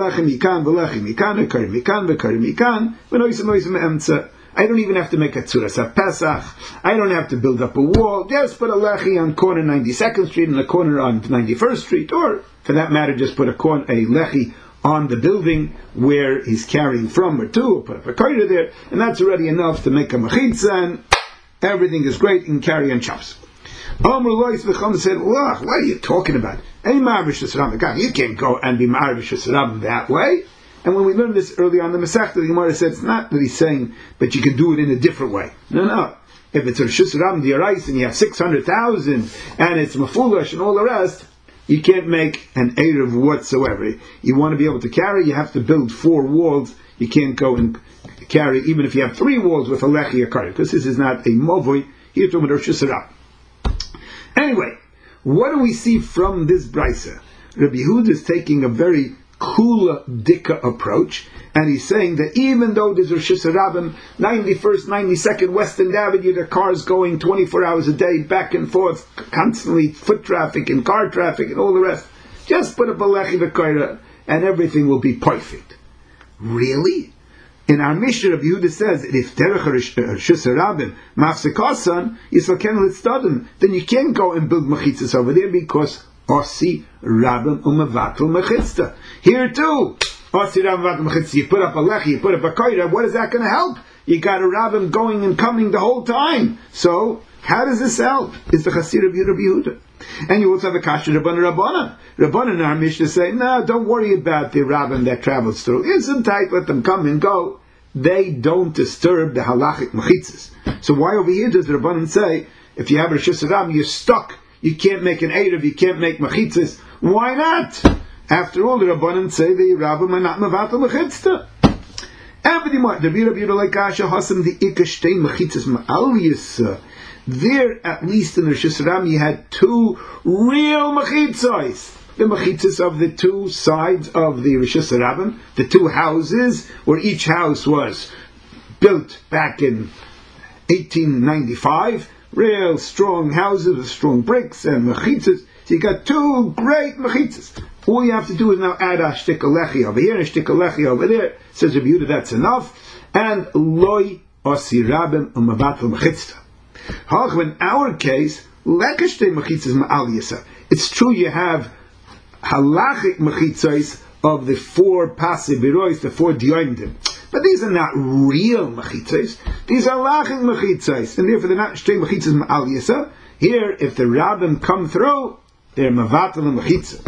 don't even have to make a tzuras Pesach. I don't have to build up a wall. Just put a lechi on corner 92nd Street and a corner on 91st Street, or for that matter, just put a lechi on the building where he's carrying from or to, or put up a koira there, and that's already enough to make a mechitza, and everything is great. You can carry on chops. Amr Lois V'cham said, "Look, what are you talking about? You can't go and be Ma'ariv Rishus Harabim that way. And when we learned this early on in the Masechta, the Gemara said it's not that he's saying, but you can do it in a different way. No. If it's a Reshus Rabban D'Oraisa and you have 600,000 and it's Mafulash and all the rest, you can't make an Erev whatsoever. You want to be able to carry, you have to build 4 walls. You can't go and carry, even if you have 3 walls with a Lechi Akari, because this is not a Movoi, here talking about Reshus Rabban. Anyway, what do we see from this Brisa? Rabbi Yehuda is taking a very Kula Dika approach, and he's saying that even though there's Reshus Rabban, 91st, 92nd Western Avenue, the cars going 24 hours a day, back and forth, constantly foot traffic and car traffic and all the rest, just put up a Lechi V'Koira and everything will be perfect. Really? In our Mishnah, Rabbi Yehuda says, if Derech Reshus Rabban Mafsekasan Yisraken Litzdadim, then you can't go and build Mechitzas over there because Osi Rabban Umavatul Mechitzta. Here too, Osi Rabban Umavatul Mechitzta. You put up a Lechi, you put up a Koira. What is that going to help? You got a Rabban going and coming the whole time. So how does this help? It's the Chassid of Rabbi Yehuda. And you also have a Kasha Rabbanan. Rabbanan in our Mishnah say, no, don't worry about the Rabban that travels through. Isn't tight, let them come and go. They don't disturb the halachic mechitzas. So why over here does the Rabbanan say, if you have a Reshus Rabban, you're stuck. You can't make an Erev, you can't make mechitzas. Why not? After all, the Rabbanan say the Rabban are not mevatel mechitzta. There, at least in the Reshus Rabban, you had 2 real mechitzos. The mechitzos of the 2 sides of the Reshus Rabban, the 2 houses, where each house was built back in 1895, real strong houses with strong bricks and mechitzos. So you got 2 great mechitzos. All you have to do is now add a shtik lechi over here, a shtik lechi over there. Says Rabbi Yehuda, that's enough. And loy osi rabim umavatel mechitzta. However, in our case, lekashtei mechitzos ma'al yisa. It's true you have halachic mechitzos of the 4 pasei birois, the 4 diyomdim. But these are not real mechitzos. These are halachic mechitzos. And therefore they're not shtei mechitzos ma'al yisa. Here, if the rabbim come through, they're mavatel mechitzah.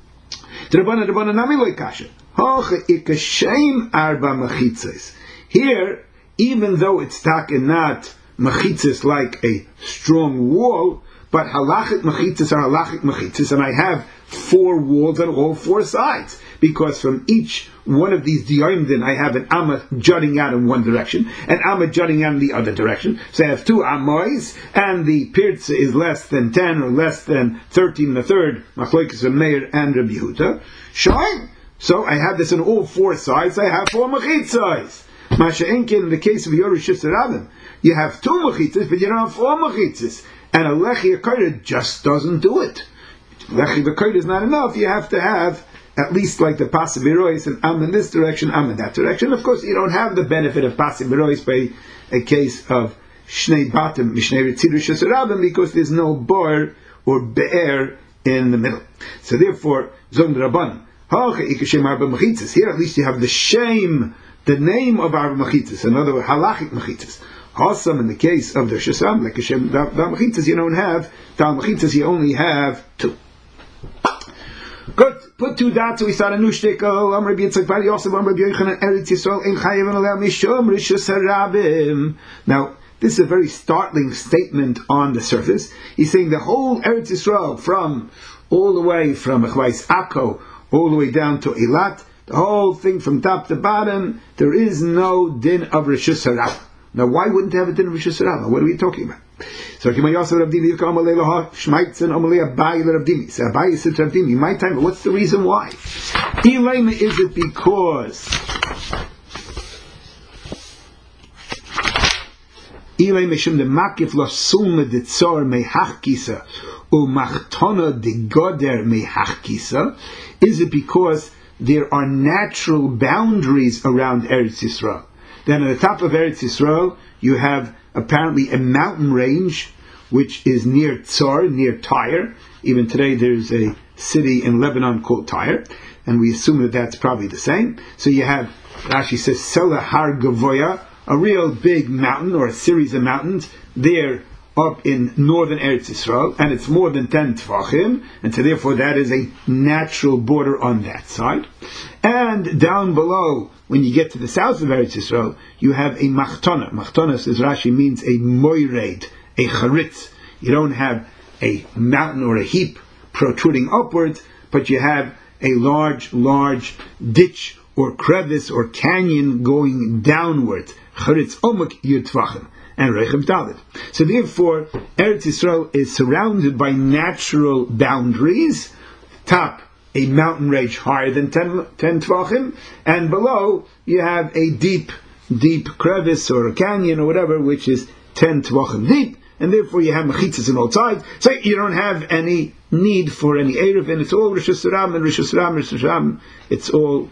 Here, even though it's not mechitzas like a strong wall, but halachic mechitzas are halachic mechitzas, and I have 4 walls on all 4 sides, because from each one of these diyomdim I have an amma jutting out in one direction, an amma jutting out in the other direction. So I have 2 amois, and the pirza is less than 10 or less than 13 and a third, machlokes of Meir and Rabbi Yehuda. Sure. So I have this on all 4 sides. I have 4 mechitzos. Masha'enkin, in the case of Yor Reshus Rabban, you have 2 mechitzos, but you don't have 4 mechitzos. And a lechi akayra just doesn't do it. Lechi akayra is not enough. You have to have at least like the pasei birois, and am in this direction, am in that direction. Of course, you don't have the benefit of pasei birois by a case of shnei batim mishnei ritzid Reshus Rabban, because there's no bar or be'er in the middle. So therefore, zon rabban here at least you have the shame, the name of our mechitzas. In other words, halachic mechitzas. Awesome in the case of the Reshus Rabban, like Hashem, the mechitzas you don't have, the mechitzas you only have 2. Good. Put 2 dots, so we start a new shtickle. Rabbi Yitzchak Bar Yosef, Rabbi Yochanan, Eretz Yisrael, Ein Chayev Alei Mishum Reshus Rabim. Now, this is a very startling statement on the surface. He's saying the whole Eretz Yisrael, from all the way from Echvais Akko, all the way down to Eilat, the whole thing from top to bottom, there is no din of Reshus Rabban. Now, why wouldn't they have a din of Reshus Rabban? What are we talking about? So, Abaye said to Rabdimi, my time, what's the reason why? Elema, is it because Elema Mishum de Makif lo Sulma de Tzor mehachkisa umachtona de Goder mehachkisa? Is it because there are natural boundaries around Eretz Yisrael? Then at the top of Eretz Yisrael, you have apparently a mountain range, which is near Tzor, near Tyre. Even today there's a city in Lebanon called Tyre, and we assume that that's probably the same. So you have, Rashi says, Sela Har Gavoya, a real big mountain, or a series of mountains, there up in northern Eretz Yisrael, and it's more than 10 Tvachim, and so therefore that is a natural border on that side. And down below, when you get to the south of Eretz Yisrael, you have a Machtona. Machtona, says Rashi, means a moired, a charitz. You don't have a mountain or a heap protruding upwards, but you have a large ditch or crevice or canyon going downwards. Charitz omak yud tvachim. And Rechem Dalet. So therefore, Eretz Yisrael is surrounded by natural boundaries. Top, a mountain range higher than 10 Tvachim, and below you have a deep crevice or a canyon or whatever, which is 10 Tvachim deep, and therefore you have mechitzas on all sides. So you don't have any need for any Erev, and it's all Rishus Ram and Rishus Ram. It's all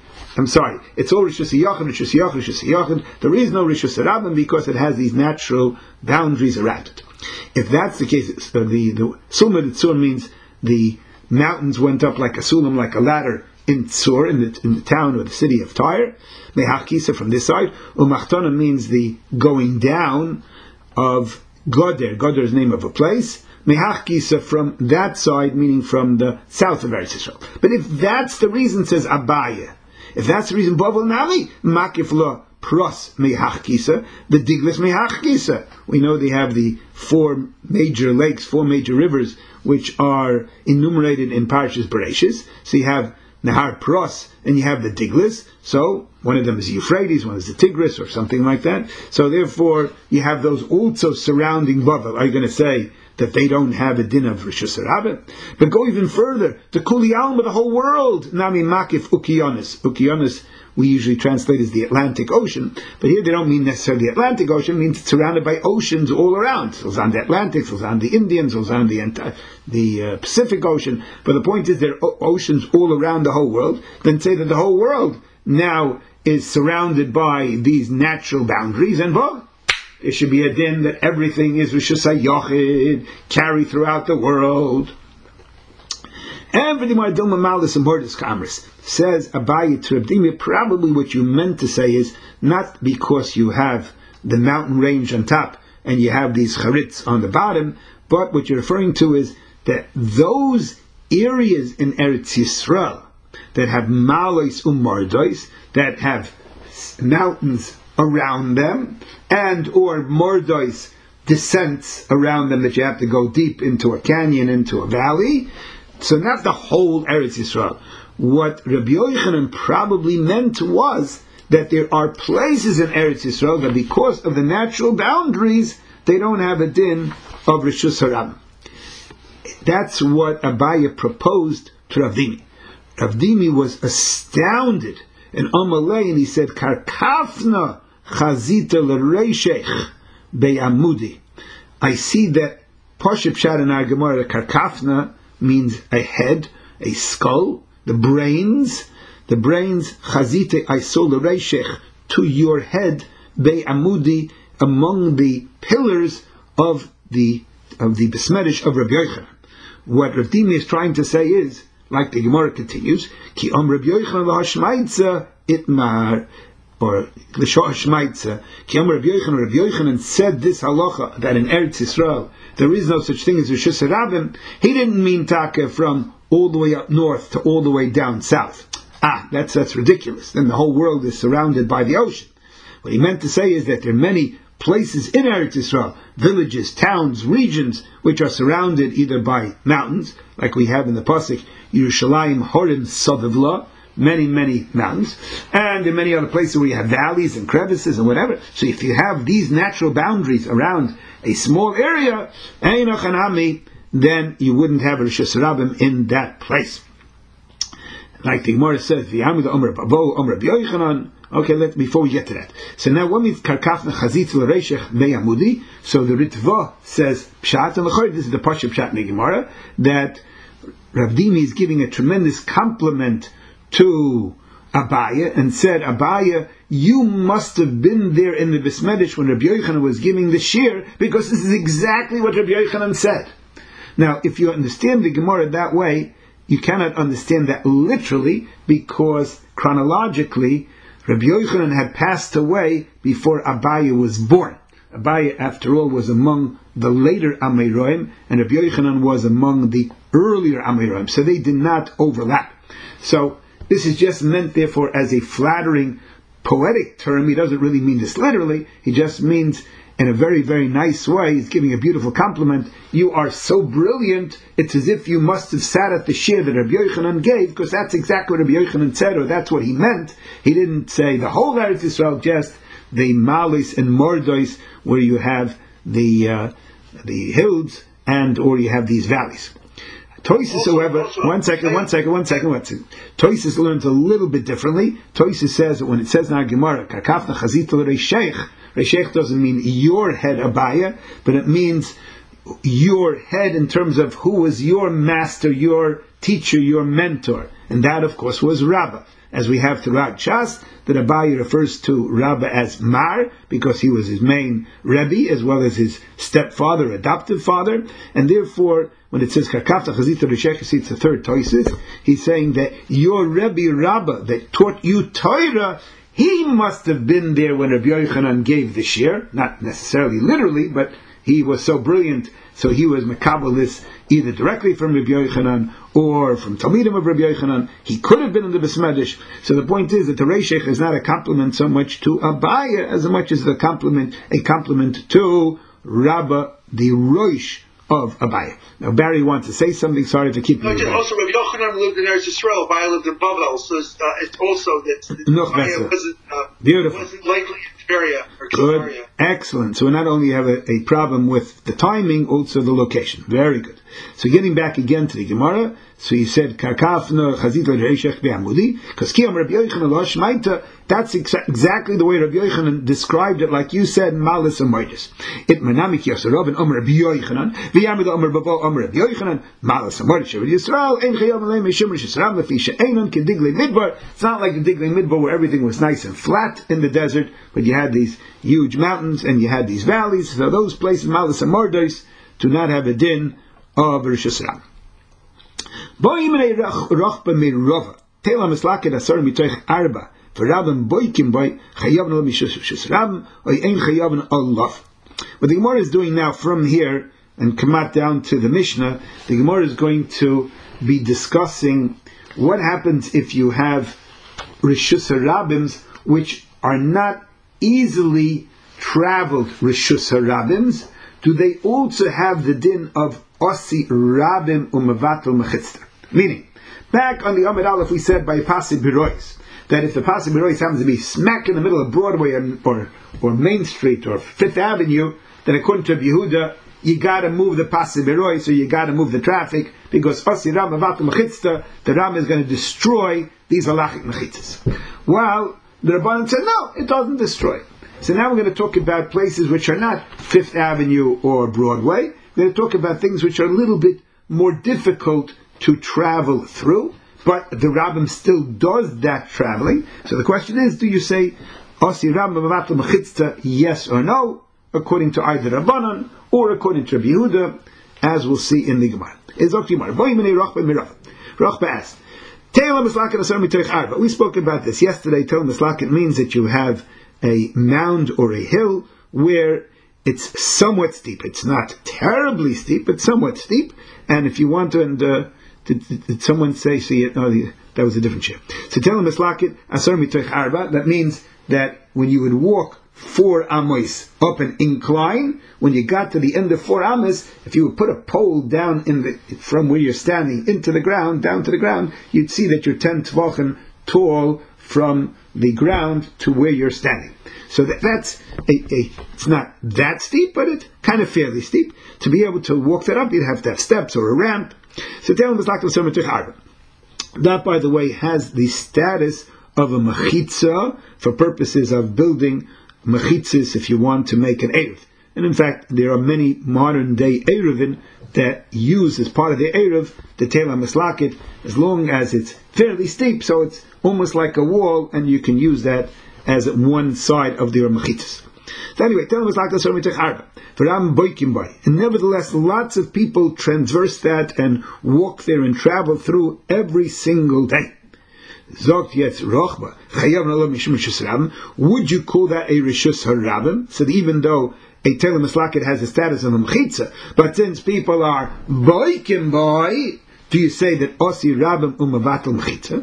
Rishus Yachid. There is no Rishus Rabban because it has these natural boundaries around it. If that's the case, the Sulma Tzur means the mountains went up like a sulam, like a ladder in Tzur, in the town or the city of Tyre. Mehach Kisa from this side. Umachtona means the going down of Goder. Goder is the name of a place. Mehach Kisa from that side, meaning from the south of Eretz Yisrael. But if that's the reason, says Abaye, if that's the reason, Bavel Nami, Makif Lo Pros Mehach Kisa, the Diglis Mehach Kisa. We know they have the 4 major lakes, 4 major rivers, which are enumerated in Parashas Bereshis. So you have Nahar Pros, and you have the Diglis. So one of them is Euphrates, one is the Tigris, or something like that. So therefore, you have those also surrounding Bavel. Are you going to say that they don't have a din of Rishus Rabbah? But go even further. The Kuli Alma, the whole world. Nami Makif Ukionis. Ukionis, we usually translate as the Atlantic Ocean. But here they don't mean necessarily the Atlantic Ocean. It means it's surrounded by oceans all around. So it's on the Atlantic, so it's on the Indian, so it's on the Pacific Ocean. But the point is there are oceans all around the whole world. Then say that the whole world now is surrounded by these natural boundaries. And it should be a din that everything is Rishus HaYochid, carried throughout the world. And for the Dilma Malis and Bordas Kamras, says Abaye to Reb Dimi, probably what you meant to say is not because you have the mountain range on top and you have these charitz on the bottom, but what you're referring to is that those areas in Eretz Yisrael that have malos u'mardos, that have mountains around them, and or mordos, descents around them that you have to go deep into a canyon, into a valley. So not the whole Eretz Yisrael. What Rabbi Yochanan probably meant was that there are places in Eretz Yisrael that because of the natural boundaries, they don't have a din of Rishus Harabim. That's what Abaye proposed to Rav Dimi. Rav Dimi was astounded in Amalei, and he said, Karkafna chazita l'reishech be'amudi. I see that Pashup Pshat in our Gemara, Karkafna means a head, a skull, the brains, chazite, I saw l'reishech, to your head, be'amudi, among the pillars of the Besmedish of Rabbi Yochanan. What Rav Dimi is trying to say is, like the Gemara continues, Ki Rabbi Yochanan l'hashmaitza itmar, or l'shashmaitza, Ki Rabbi Yochanan said this halacha, that in Eretz Yisrael there is no such thing as Rishus Harabim. He didn't mean taka from all the way up north to all the way down south. That's ridiculous. Then the whole world is surrounded by the ocean. What he meant to say is that there are many places in Eretz Yisrael, villages, towns, regions, which are surrounded either by mountains, like we have in the Pasuk, Yerushalayim Horim Sodavla, many mountains, and in many other places where you have valleys and crevices and whatever. So if you have these natural boundaries around a small area, then you wouldn't have a Rishus Harabim in that place. Like the Gemara says, okay, before we get to that. So now what means Karkafna Chazit L'Reishech Be'amudi? So the Ritva says Pshat, and the this is the Pashup Pshat in the Gemara, that Rav Dimi is giving a tremendous compliment to Abaye, and said, Abaye, you must have been there in the Besmedish when Rabbi Yochanan was giving the shir, because this is exactly what Rabbi Yochanan said. Now, if you understand the Gemara that way, you cannot understand that literally, because chronologically, Rabbi Yochanan had passed away before Abaye was born. Abaye, after all, was among the later Amoraim, and Rabbi Yochanan was among the earlier Amoraim, so they did not overlap. So this is just meant, therefore, as a flattering, poetic term. He doesn't really mean this literally. He just means, in a very, very nice way, he's giving a beautiful compliment. You are so brilliant, it's as if you must have sat at the shir that Rabbi Yochanan gave, because that's exactly what Rabbi Yochanan said, or that's what he meant. He didn't say the whole Eretz Yisrael, just the Malis and Mordois, where you have the hills, and or you have these valleys. Toises, however, one second. Toises learns a little bit differently. Toises says that when it says in our Gemara, Kakafna Chazita l'Reisheich, Reisheich doesn't mean your head Abaya, but it means your head in terms of who was your master, your teacher, your mentor. And that, of course, was Rabbah. As we have throughout Shas, that Abaye refers to Rabbah as Mar, because he was his main Rebbe, as well as his stepfather, adoptive father, and therefore, when it says Kakafta Chazita Rishech, it's the third Toises, he's saying that your Rebbe Rabbah that taught you Torah, he must have been there when Rabbi Yochanan gave the shir, not necessarily literally, but he was so brilliant, so he was Mekabalis either directly from Rabbi Yochanan or from Talmidim of Rabbi Yochanan. He could have been in the Besmedish. So the point is that the Reishech is not a compliment so much to Abaye as much as a compliment to Rabbah, the Roish of Abaye. Now Barry wants to say something. Sorry for keeping you. Also, Rabbi Yochanan lived in Eretz Yisrael. Abaye lived in Bavel, so it's also that Abaye wasn't likely in Tveria or Good, Kesaria. Excellent. So we not only have a problem with the timing, also the location. Very good. So getting back again to the Gemara, so you said Karkafna Chazit Reishech Be'amudi, because Kiyam Rabbi Yochanan Lo Shmaita. That's exactly the way Rabbi Yochanan described it, like you said, Malis and Moides. It Manamik Yasarov and Omer Rabbi Yochanan, V'yamid Omer Bavo Omer Rabbi Yochanan, Malis and Moides Rabbi Yisrael, Ein Chayam Alei Meshim Rish Yisrael Lefi She'enon Kediglei Midbar. It's not like the Diglei Midbar where everything was nice and flat in the desert, but you had these huge mountains and you had these valleys. So those places, Malis and Moides, do not have a din of Rish Yisrael. Boimenei Rochba Mirova, Tela Mislaket Asar Mitoich Arba. What the Gemara is doing now from here and come out down to the Mishnah, the Gemara is going to be discussing what happens if you have Rishus Harabims which are not easily traveled Rishus Harabims. Do they also have the din of Osi Rabim Umavatal Mechitzta? Meaning, back on the Amid Aleph we said by Pasib Birois, that if the Pasig Berois happens to be smack in the middle of Broadway or Main Street or Fifth Avenue, then according to Yehuda, you got to move the Pasig Berois, or you got to move the traffic, because Osi Ram Avat Mechitzta, the Ram is going to destroy these halachic mechitzas. While the Rabbanan said, no, it doesn't destroy. So now we're going to talk about places which are not Fifth Avenue or Broadway. We're going to talk about things which are a little bit more difficult to travel through. But the Rabbim still does that traveling. So the question is, do you say Osi Rabbim Avatul Mechitzta, yes or no, according to either Rabbanan or according to Rabbi Yehuda, as we'll see in the Gemara. Rochba asked, we spoke about this yesterday. Tel Mislaket means that you have a mound or a hill where it's somewhat steep. It's not terribly steep, but somewhat steep. And if you want to, did someone say, that was a different share. So tell him Mislaket, Asar Mitoich Arba, that means that when you would walk 4 amos up an incline, when you got to the end of 4 amos, if you would put a pole down from where you're standing into the ground, down to the ground, you'd see that you're 10 tvachim tall from the ground to where you're standing. So that's it's not that steep, but it's kind of fairly steep. To be able to walk that up, you'd have to have steps or a ramp. So tell him that, by the way, has the status of a mechitza for purposes of building mechitzas if you want to make an eruv. And in fact, there are many modern day eruvin that use as part of the eruv the tela mislaket, as long as it's fairly steep, so it's almost like a wall, and you can use that as one side of the mechitzas. So anyway, tell him it's like the Mitech Arba. And nevertheless, lots of people transverse that and walk there and travel through every single day. Would you call that a Rishus Harabim? So that even though a Tela Mislaket has the status of a Mechitza. But since people are boikim boy, do you say that Osi Rabim Umavatal Mechitza?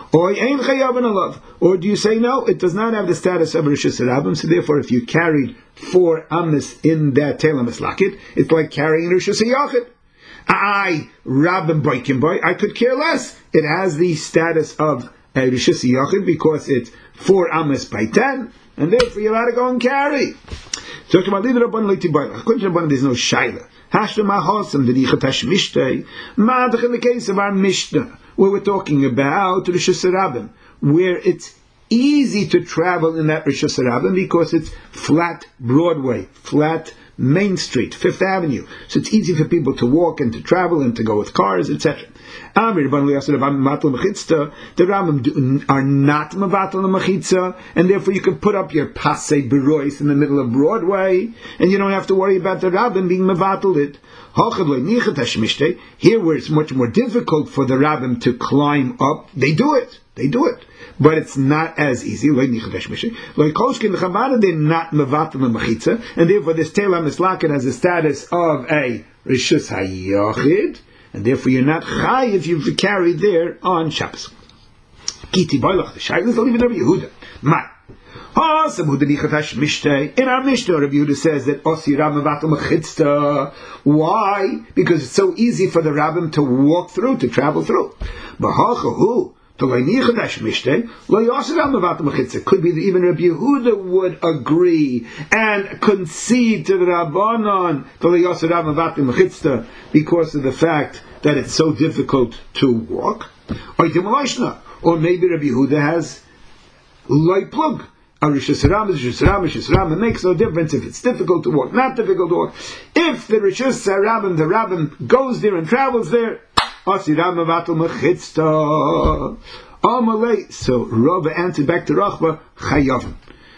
Or do you say no, it does not have the status of Rishus Rabim, so therefore if you carried 4 Amis in that Tela Mislaket, it's like carrying Rishus Yachid. Rabim boikim boy, I could care less. It has the status of Rishus Yachid because it's 4 Amis by 10, and therefore you're allowed to go and carry. So according to Rabban, there's no shaila. In the case of our Mishnah, where we're talking about Rishus Rabim, where it's easy to travel in that Rishus Rabim because it's flat Broadway, flat Main Street, Fifth Avenue. So it's easy for people to walk and to travel and to go with cars, etc. The Rambam are not Mavatal Mechitza, and therefore you can put up your Pasei Berois in the middle of Broadway, and you don't have to worry about the Rambam being Mavatal it. Here where it's much more difficult for the Rambam to climb up, they do it. But it's not as easy. They're not Mavatal Mechitza, and therefore this Tela Mislaket has the status of a Rishus HaYachid, and therefore you're not Chai if you've carried there on Shabbos. Kiti Boilach, the Shaila, don't even Rabbi Yehuda. In our Mishnah, Rabbi Yehuda says that Osi Rabim Mavatal Mechitza. Why? Because it's so easy for the Rabbim to walk through, to travel through. Could be that even Rabbi Yehuda would agree and concede to the Rabbanon because of the fact that it's so difficult to walk. Or maybe Rabbi Yehuda has light plug. It makes no difference if it's difficult to walk, not difficult to walk. If the Rishus Rabim, the Rabbim goes there and travels there, so Rava answered back to Rachba, Chayavim.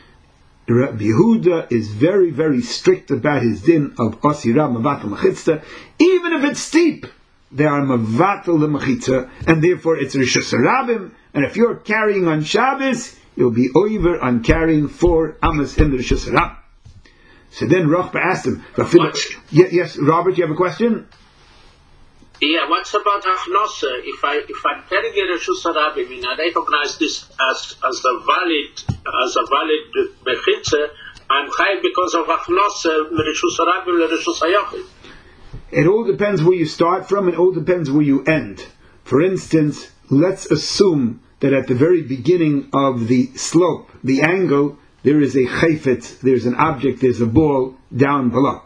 Rabbi Yehuda is very, very strict about his din of Osira Mavatal Mechitza. Even if it's steep, they are Mavatal Mechitza, and therefore it's Rishus Rabim. And if you're carrying on Shabbos, you'll be over on carrying 4 Amas in the Rishus Rabim. So then Rachba asked him, yes, Robert, you have a question? Yeah, what's about Achnose? If I'm carrying a Rishus Rabim, and I recognize this as a valid Mechitza, I'm high because of Achnose, Rishus Rabim, Rishus HaYachid. It all depends where you start from, and it all depends where you end. For instance, let's assume that at the very beginning of the slope, the angle, there is a chayfetz, there's an object, there's a ball down below.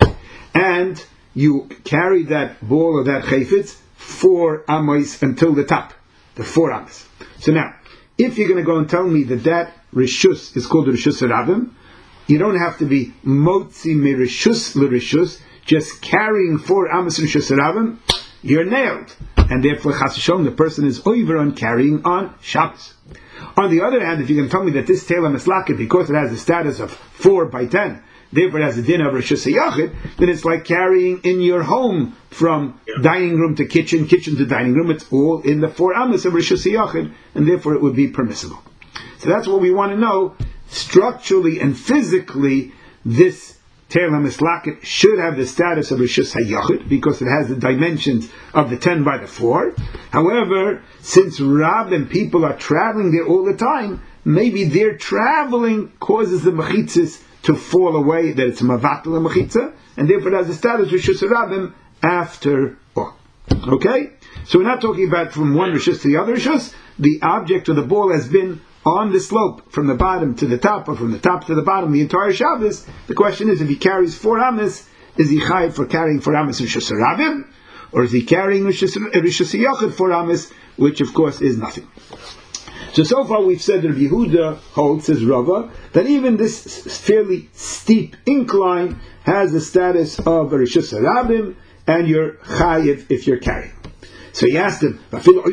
And you carry that ball or that chayfetz 4 amos until the top, the 4 amos. So now, if you're going to go and tell me that rishus is called Rishus Rabim, you don't have to be motzi me rishus l'rishus, just carrying 4 amos Rishus Rabim, you're nailed. And therefore, chas v'sholom, the person is over on carrying on Shabbos. On the other hand, if you can tell me that this Tela Mislaket, because it has the status of 4 by 10, therefore it has the din of Rishus HaYachid, then it's like carrying in your home from dining room to kitchen, kitchen to dining room. It's all in the 4 amos of Rishus HaYachid, and therefore it would be permissible. So that's what we want to know. Structurally and physically, this Tela Mislaket should have the status of Rishus HaYachid because it has the dimensions of the 10 by the 4. However, since Rab and people are traveling there all the time, maybe their traveling causes the mechitzas to fall away, that it's Mavatal Mechitza, and therefore it has the status of Rishus Rabim after all. Okay? So we're not talking about from one Rishus to the other Rishus. The object of the ball has been on the slope from the bottom to the top, or from the top to the bottom, the entire Shabbos. The question is, if he carries 4 amos, is he chayiv for carrying 4 amos Rishus Rabim, or is he carrying Rishus HaYachid 4 amos, which of course is nothing. So far we've said that Rabbi Yehuda holds, says Rava, that even this fairly steep incline has the status of Rishus Rabim, and you're chayiv if you're carrying. So he asked him,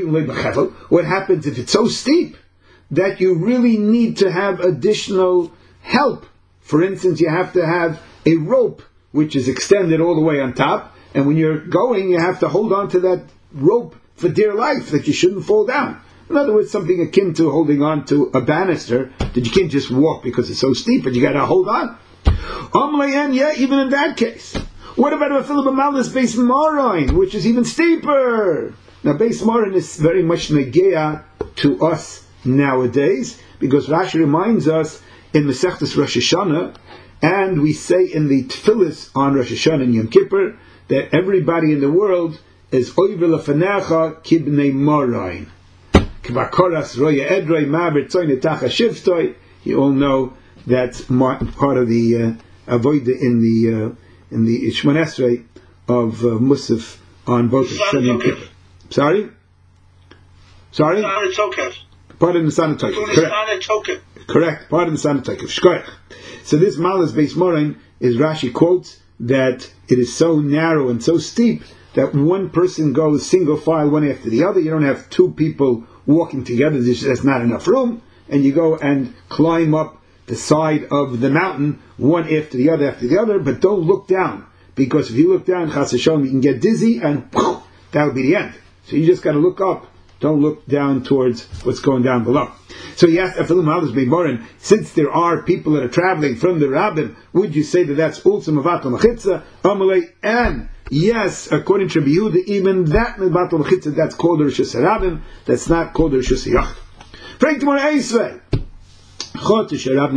what happens if it's so steep that you really need to have additional help? For instance, you have to have a rope which is extended all the way on top, and when you're going, you have to hold on to that rope for dear life, that you shouldn't fall down. In other words, something akin to holding on to a banister, that you can't just walk because it's so steep, but you got to hold on. And yeah, even in that case. What about a Philip Amalis Beis Morain, which is even steeper? Now, Beis Morain is very much negea to us nowadays, because Rashi reminds us in Masechtas Rosh Hashanah, and we say in the Tefillos on Rosh Hashanah and Yom Kippur, that everybody in the world is Oive Lefanecha Kibnei Morain. Kvakoras Roya Edroi Maver Tzoy Netacha Shiftoi. You all know that's part of the avoida in the Shemon Esrei of Musaf on both Hashem and Kippur. Sorry? Part of the Nisan Tokef. Correct. Part of the Nisan Tokef. Shkoyach. So this Malas Beis Morain is Rashi quotes that it is so narrow and so steep that one person goes single file one after the other. You don't have two people walking together. There's not enough room. And you go and climb up the side of the mountain, one after the other, but don't look down. Because if you look down, Chas Hashem, you can get dizzy, and that'll be the end. So you just got to look up. Don't look down towards what's going down below. So he asked Afilim Halas Beis Morain, since there are people that are traveling from the Rabbim, would you say that that's also Mevatel Mechitza? Amalei, and yes, according to Rabbi Yehuda, even that Mevatel Mechitza, that's called Rishus Rabbim, that's not called Rishus Yachid. Frank Gemara Eisvei. What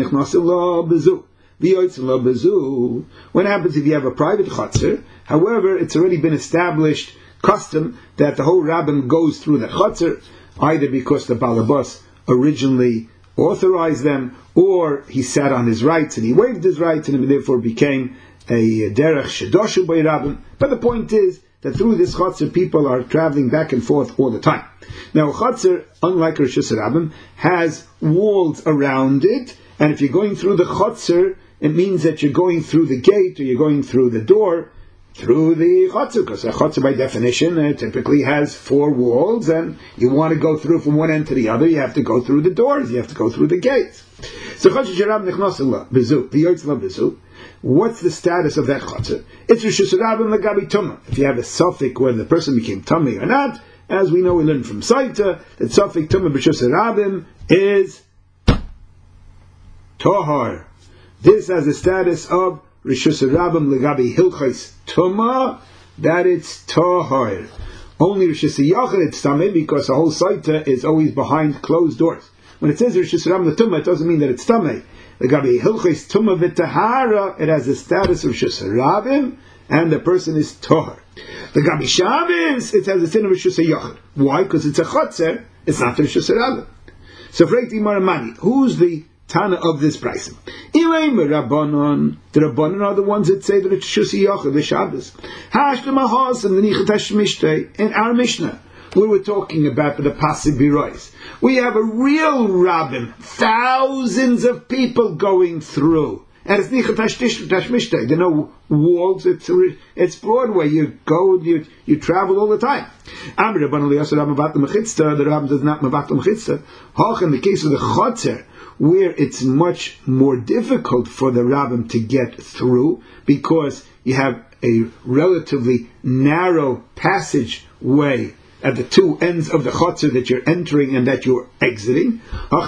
happens if you have a private chotzer? However, it's already been established custom that the whole rabbin goes through the chotzer, either because the balabas originally authorized them, or he sat on his rights and he waived his rights, and therefore became a derech shedoshu by rabbin. But the point is that through this chotzer, people are traveling back and forth all the time. Now, a chotzer, unlike Rosh Hashanah, has walls around it, and if you're going through the chotzer, it means that you're going through the gate, or you're going through the door, through the chotzer, because a chotzer by definition typically has four walls, and you want to go through from one end to the other, you have to go through the doors, you have to go through the gates. So what's the status of that chotzer? It's Rishus Rabbim Lagabi Tumah. If you have a suffix whether the person became tummy or not, as we know, we learned from Saita that Safik Tumah B'Rishus Rabbim is Tohar. This has the status of Rishus Rabbim Legabi Hilchais Tumah, that it's Tohar. Only Rishus Yachid it's Tameh, because the whole Saita is always behind closed doors. When it says Rishus Rabbim Tumah, it doesn't mean that it's Tameh. Legabi Hilchais Tumah V'Tahara, it has the status of Rishus Rabbim, and the person is Tohar. The Gabi Shabbos, it has the sin of Rishus Yachid. Why? Because it's a chotzer, it's not the Rishus Rabbim. So, Freiti Maramani, who's the Tana of this pricing? Ilaim Rabbanon, the Rabbanon are the ones that say that it's Rishus Yachid, the Shabbos. Hashtem Ahos and the Nichatash Mishtei, in our Mishnah, we were talking about the Pasib Birois. We have a real Rabbim, thousands of people going through. And it's Nichatash Mishtei. There are no walls, it's Broadway. You go, you travel all the time. The Rabbim does not Mevatel Mechitza. In the case of the Chotzer, where it's much more difficult for the Rabbim to get through, because you have a relatively narrow passageway at the two ends of the chotzer that you're entering and that you're exiting. Like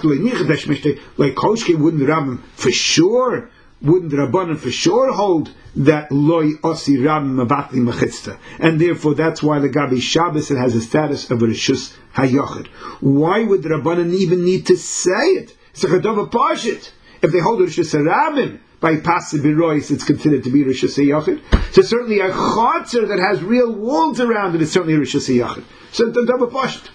Kolshke, wouldn't the Rabbim for sure? Wouldn't the Rabbanan for sure hold that loy osi Rabbim Mevatli Mechitzta? And therefore that's why the Gabi Shabbos it has a status of a Rishus HaYachid. Why would the Rabbanan even need to say it? It's a Chadava Pashit. If they hold a Rishus HaRabbim by Pasib Birois, it's considered to be Rishus HaYachid. So certainly a Chotzer that has real walls around it is certainly Rishus HaYachid. So the Chadava Pashit.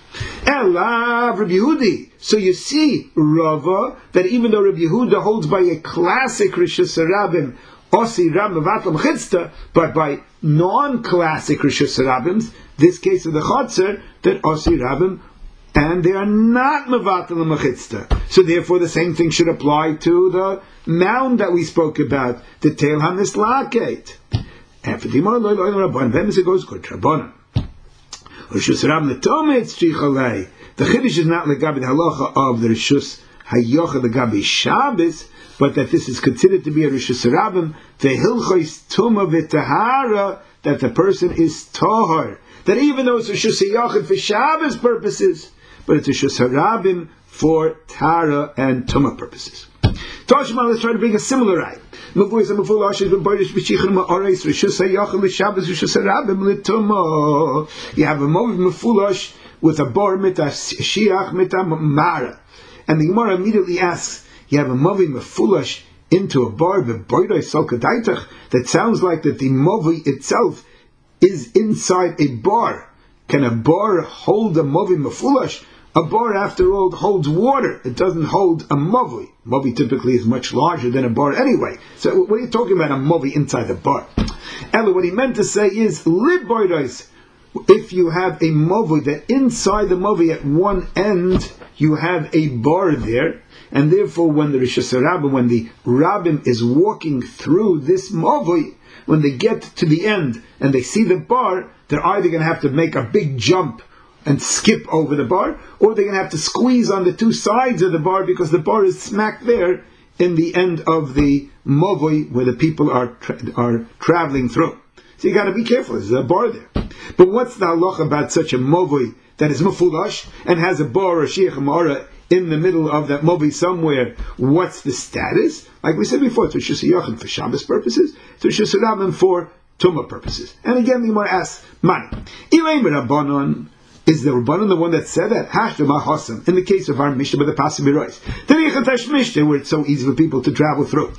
Elav Rabbi Yehudi. So you see, Rava, that even though Rabbi Yehuda holds by a classic Rishus HaRabbim, Osi Ram Mevatel Mechitzta, but by non-classic Rishus HaRabbims, this case of the Chotzer, that Osi Rabbim, and they are not Mevatel Mechitzta. So therefore the same thing should apply to the mound that we spoke about, the Teil HaMislaket. And for Dimar Loi Loi Rabban, then it goes good Rabbanan. Rishus Rabbim L'Tomei Tzrichalei. The Chiddush is not Legabi the halacha of the Rishus HaYachid Legabi Shabbos, but that this is considered to be a Rishus Rabbim, the Hilchos Tumah V'Tahara, that the person is Tahar. That even though it's a Rishus HaYachid for Shabbos purposes, but it's a Rishus HaRabbim for Tara and Tumah purposes. Toshma, let's try to bring a similar eye. You have a movi mefulash with a bar mita shiach mita mara, and the Gemara immediately asks, you have a movi mefulash into a bar that sounds like that the movi itself is inside a bar. Can a bar hold a movi mefulash? A bar, after all, holds water. It doesn't hold a movi. Movi typically is much larger than a bar anyway. So what are you talking about, a movi inside the bar? Ella, what he meant to say is, if you have a movi, that inside the movi at one end, you have a bar there, and therefore when the Rosh Hashanah, when the Rabbim is walking through this movi, when they get to the end and they see the bar, they're either going to have to make a big jump and skip over the bar, or they're going to have to squeeze on the two sides of the bar because the bar is smack there in the end of the movoi where the people are traveling through. So you got to be careful. There's a bar there. But what's the halacha about such a movoi that is mufulash and has a bar or shiach mara in the middle of that movoi somewhere? What's the status? Like we said before, it's Rosh Hashanah for Shabbos purposes, it's Rosh Hashanah for Tumah purposes. And again, the Gemara asks, Mani, Ilaim Rabbanon. Is the Rabbanon the one that said that? In the case of our Mishnah by the Pasuk Mirois, where it's so easy for people to travel through.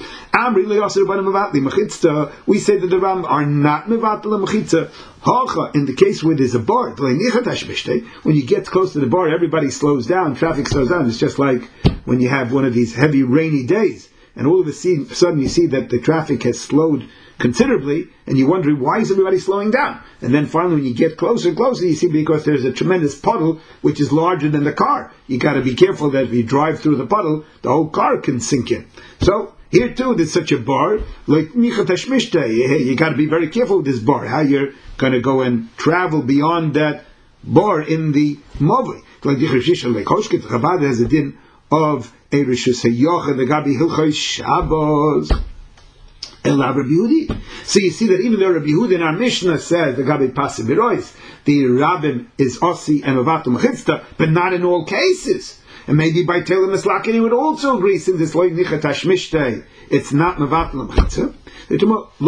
We say that the Ram are not mevatel mechitza. In the case where there's a bar, when you get close to the bar, everybody slows down, traffic slows down. It's just like when you have one of these heavy rainy days, and all of a sudden you see that the traffic has slowed considerably, and you're wondering why is everybody slowing down? And then finally, when you get closer and closer, you see because there's a tremendous puddle which is larger than the car. You got to be careful that if you drive through the puddle, the whole car can sink in. So here too, there's such a bar like Micha Tashmishte. You got to be very careful with this bar. How you're going to go and travel beyond that bar in the Movi. Like Chabad has a din of a Rishus Hayochad Gabi Hilchos Shabbos. So you see that even though Rabbi Yehuda in our Mishnah says the Gabi Pasuk Mirois, the Rabbim is Ossi and Mavatul Mechitza, but not in all cases. And maybe by Taylor Mislakin he would also agree, since it's Loi Nichat Hashmishtei, it's not Mavatul Mechitza. It's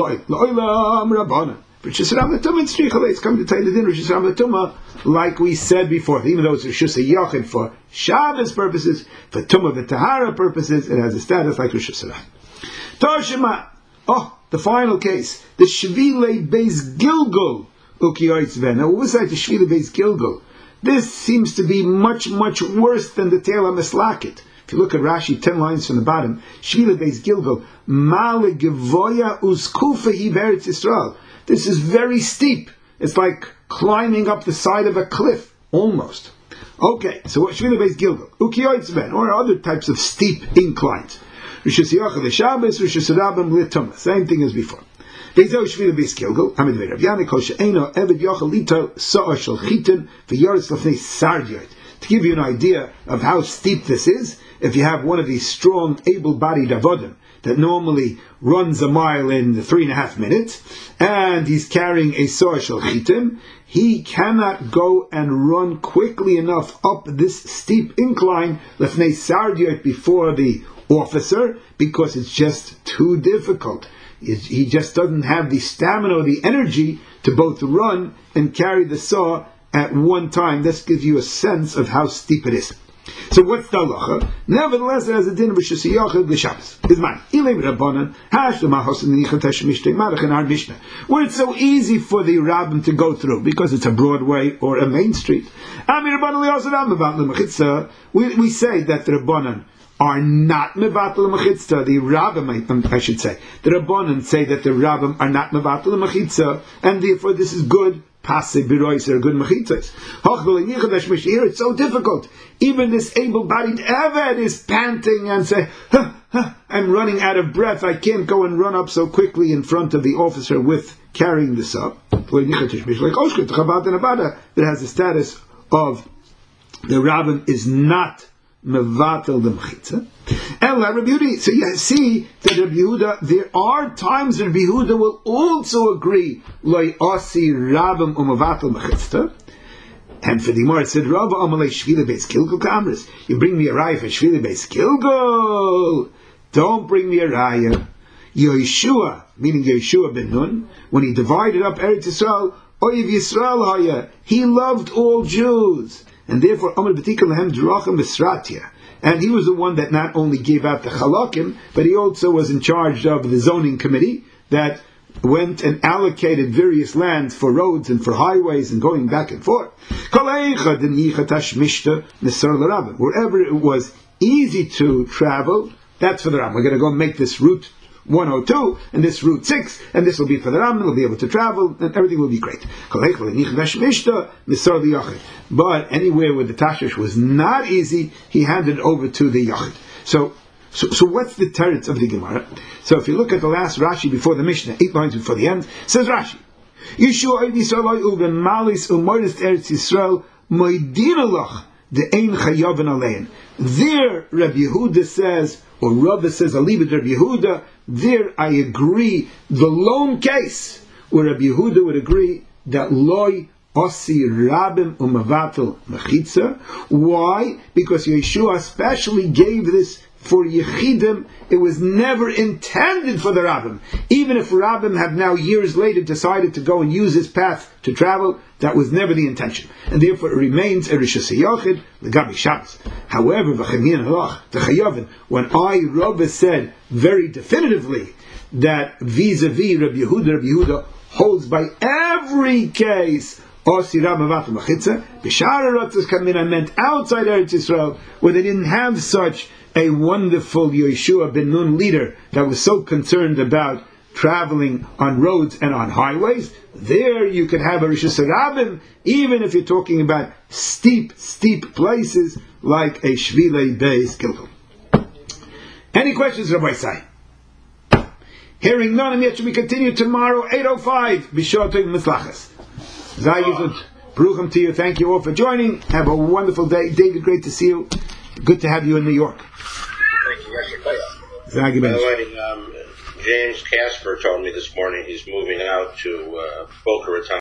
come to tell the din Rosh Hashanah, like we said before, even though it's Rosh Hashanah for Shabbos purposes, for Tumah V'Tahara purposes, it has a status like Rosh Hashanah. Toshima. Oh, the final case. The Shvile Beis Gilgul Ukiyaitzven. Now, what was that, the Shvile Beis Gilgul? This seems to be much, much worse than the Teila Mislakit. If you look at Rashi, 10 lines from the bottom, Shvile Beis Gilgul, Male Gevoya Uskufa Hi Beretz Yisrael. This is very steep. It's like climbing up the side of a cliff, almost. Okay, so what Shvile Beis Gilgul? Ukiyaitzven, or other types of steep inclines. Same thing as before. To give you an idea of how steep this is, if you have one of these strong, able-bodied avodim that normally runs a mile in 3.5 minutes, and he's carrying a so'ar shel chitim, he cannot go and run quickly enough up this steep incline lefnei sardiot before the officer, because it's just too difficult. He just doesn't have the stamina or the energy to both run and carry the saw at one time. This gives you a sense of how steep it is. So what's the halacha? Nevertheless, it has a din of Rosh Hashanah l'Shabbos. Is mine. Ilay Rabbanan hashlemah hosen nichatesh mishtei marach in our Mishnah, where it's so easy for the Rabbim to go through because it's a Broadway or a main street. Amir Rabbanan li'osadam about l'mechitza. We say that the Rabbanan are not mevatel mechitza. The Rabbim, I should say, the Rabbanan say that the Rabbim are not mevatel mechitza, and therefore this is good. Pasei birois are good mechitzas. Here it's so difficult. Even this able-bodied Eved is panting and say, I'm running out of breath. I can't go and run up so quickly in front of the officer with carrying this up. That has the status of the Rabbim is not mevatel the mechitza. So you see that Rabbi Yehuda, there are times that Rabbi Yehuda will also agree loy asi Rabbim umevatel mechitza. And for the Gemara it said Rava amalei shvile beis kilgul kamris. You bring me a raya for shvile beis kilgul. don't bring me a raya. Yeshua, meaning Yeshua ben Nun, when he divided up Eretz Yisrael, Oyev Yisrael haya, he loved all Jews, and therefore Amar B'tikal Lahem Drachim B'Sratia. And he was the one that not only gave out the halakim, but he also was in charge of the zoning committee that went and allocated various lands for roads and for highways and going back and forth. Wherever it was easy to travel, that's for the Ram. We're going to go make this route 102 and this route 6, and this will be for the Ram, and we'll be able to travel, and everything will be great. But anywhere where the Tashish was not easy, he handed over to the Yachid. So what's the teretz of the Gemara? So if you look at the last Rashi before the Mishnah, 8 lines before the end, says Rashi, Yeshua Yisrael u'b'malis u'mordest Eretz Yisrael moidinalach de'ein chayaven alein. There, Rabbi Yehuda says, or Rava says, Alibid Rabbi Yehuda, there I agree, the lone case where Rabbi Yehuda would agree that loy osi rabim umavatel mechitza. Why? Because Yeshua especially gave this for Yechidim. It was never intended for the Rabbim. Even if Rabbim have now years later decided to go and use this path to travel, that was never the intention. And therefore it remains a Rishus HaYachid, L'gabi Shabbos. However, when Rava said very definitively that vis-a-vis Rabbi Yehuda holds by every case Osi Rabim Avatul Mechitza, B'shar HaRatzos Kamina meant outside Eretz Yisrael, where they didn't have such a wonderful Yeshua ben Nun leader that was so concerned about traveling on roads and on highways. There you could have a Rishus HaRabim, even if you're talking about steep places like a Shvilei Beis Gilgal. Any questions, Rabbi Sai? Hearing none, and yet should we continue tomorrow, 8:05, B'shor Tov Mitzlachas. Zayivut, Bruchim to you. Thank you all for joining. Have a wonderful day. David, great to see you. Good to have you in New York. Thank you. By the way, James Casper told me this morning he's moving out to Boca Raton.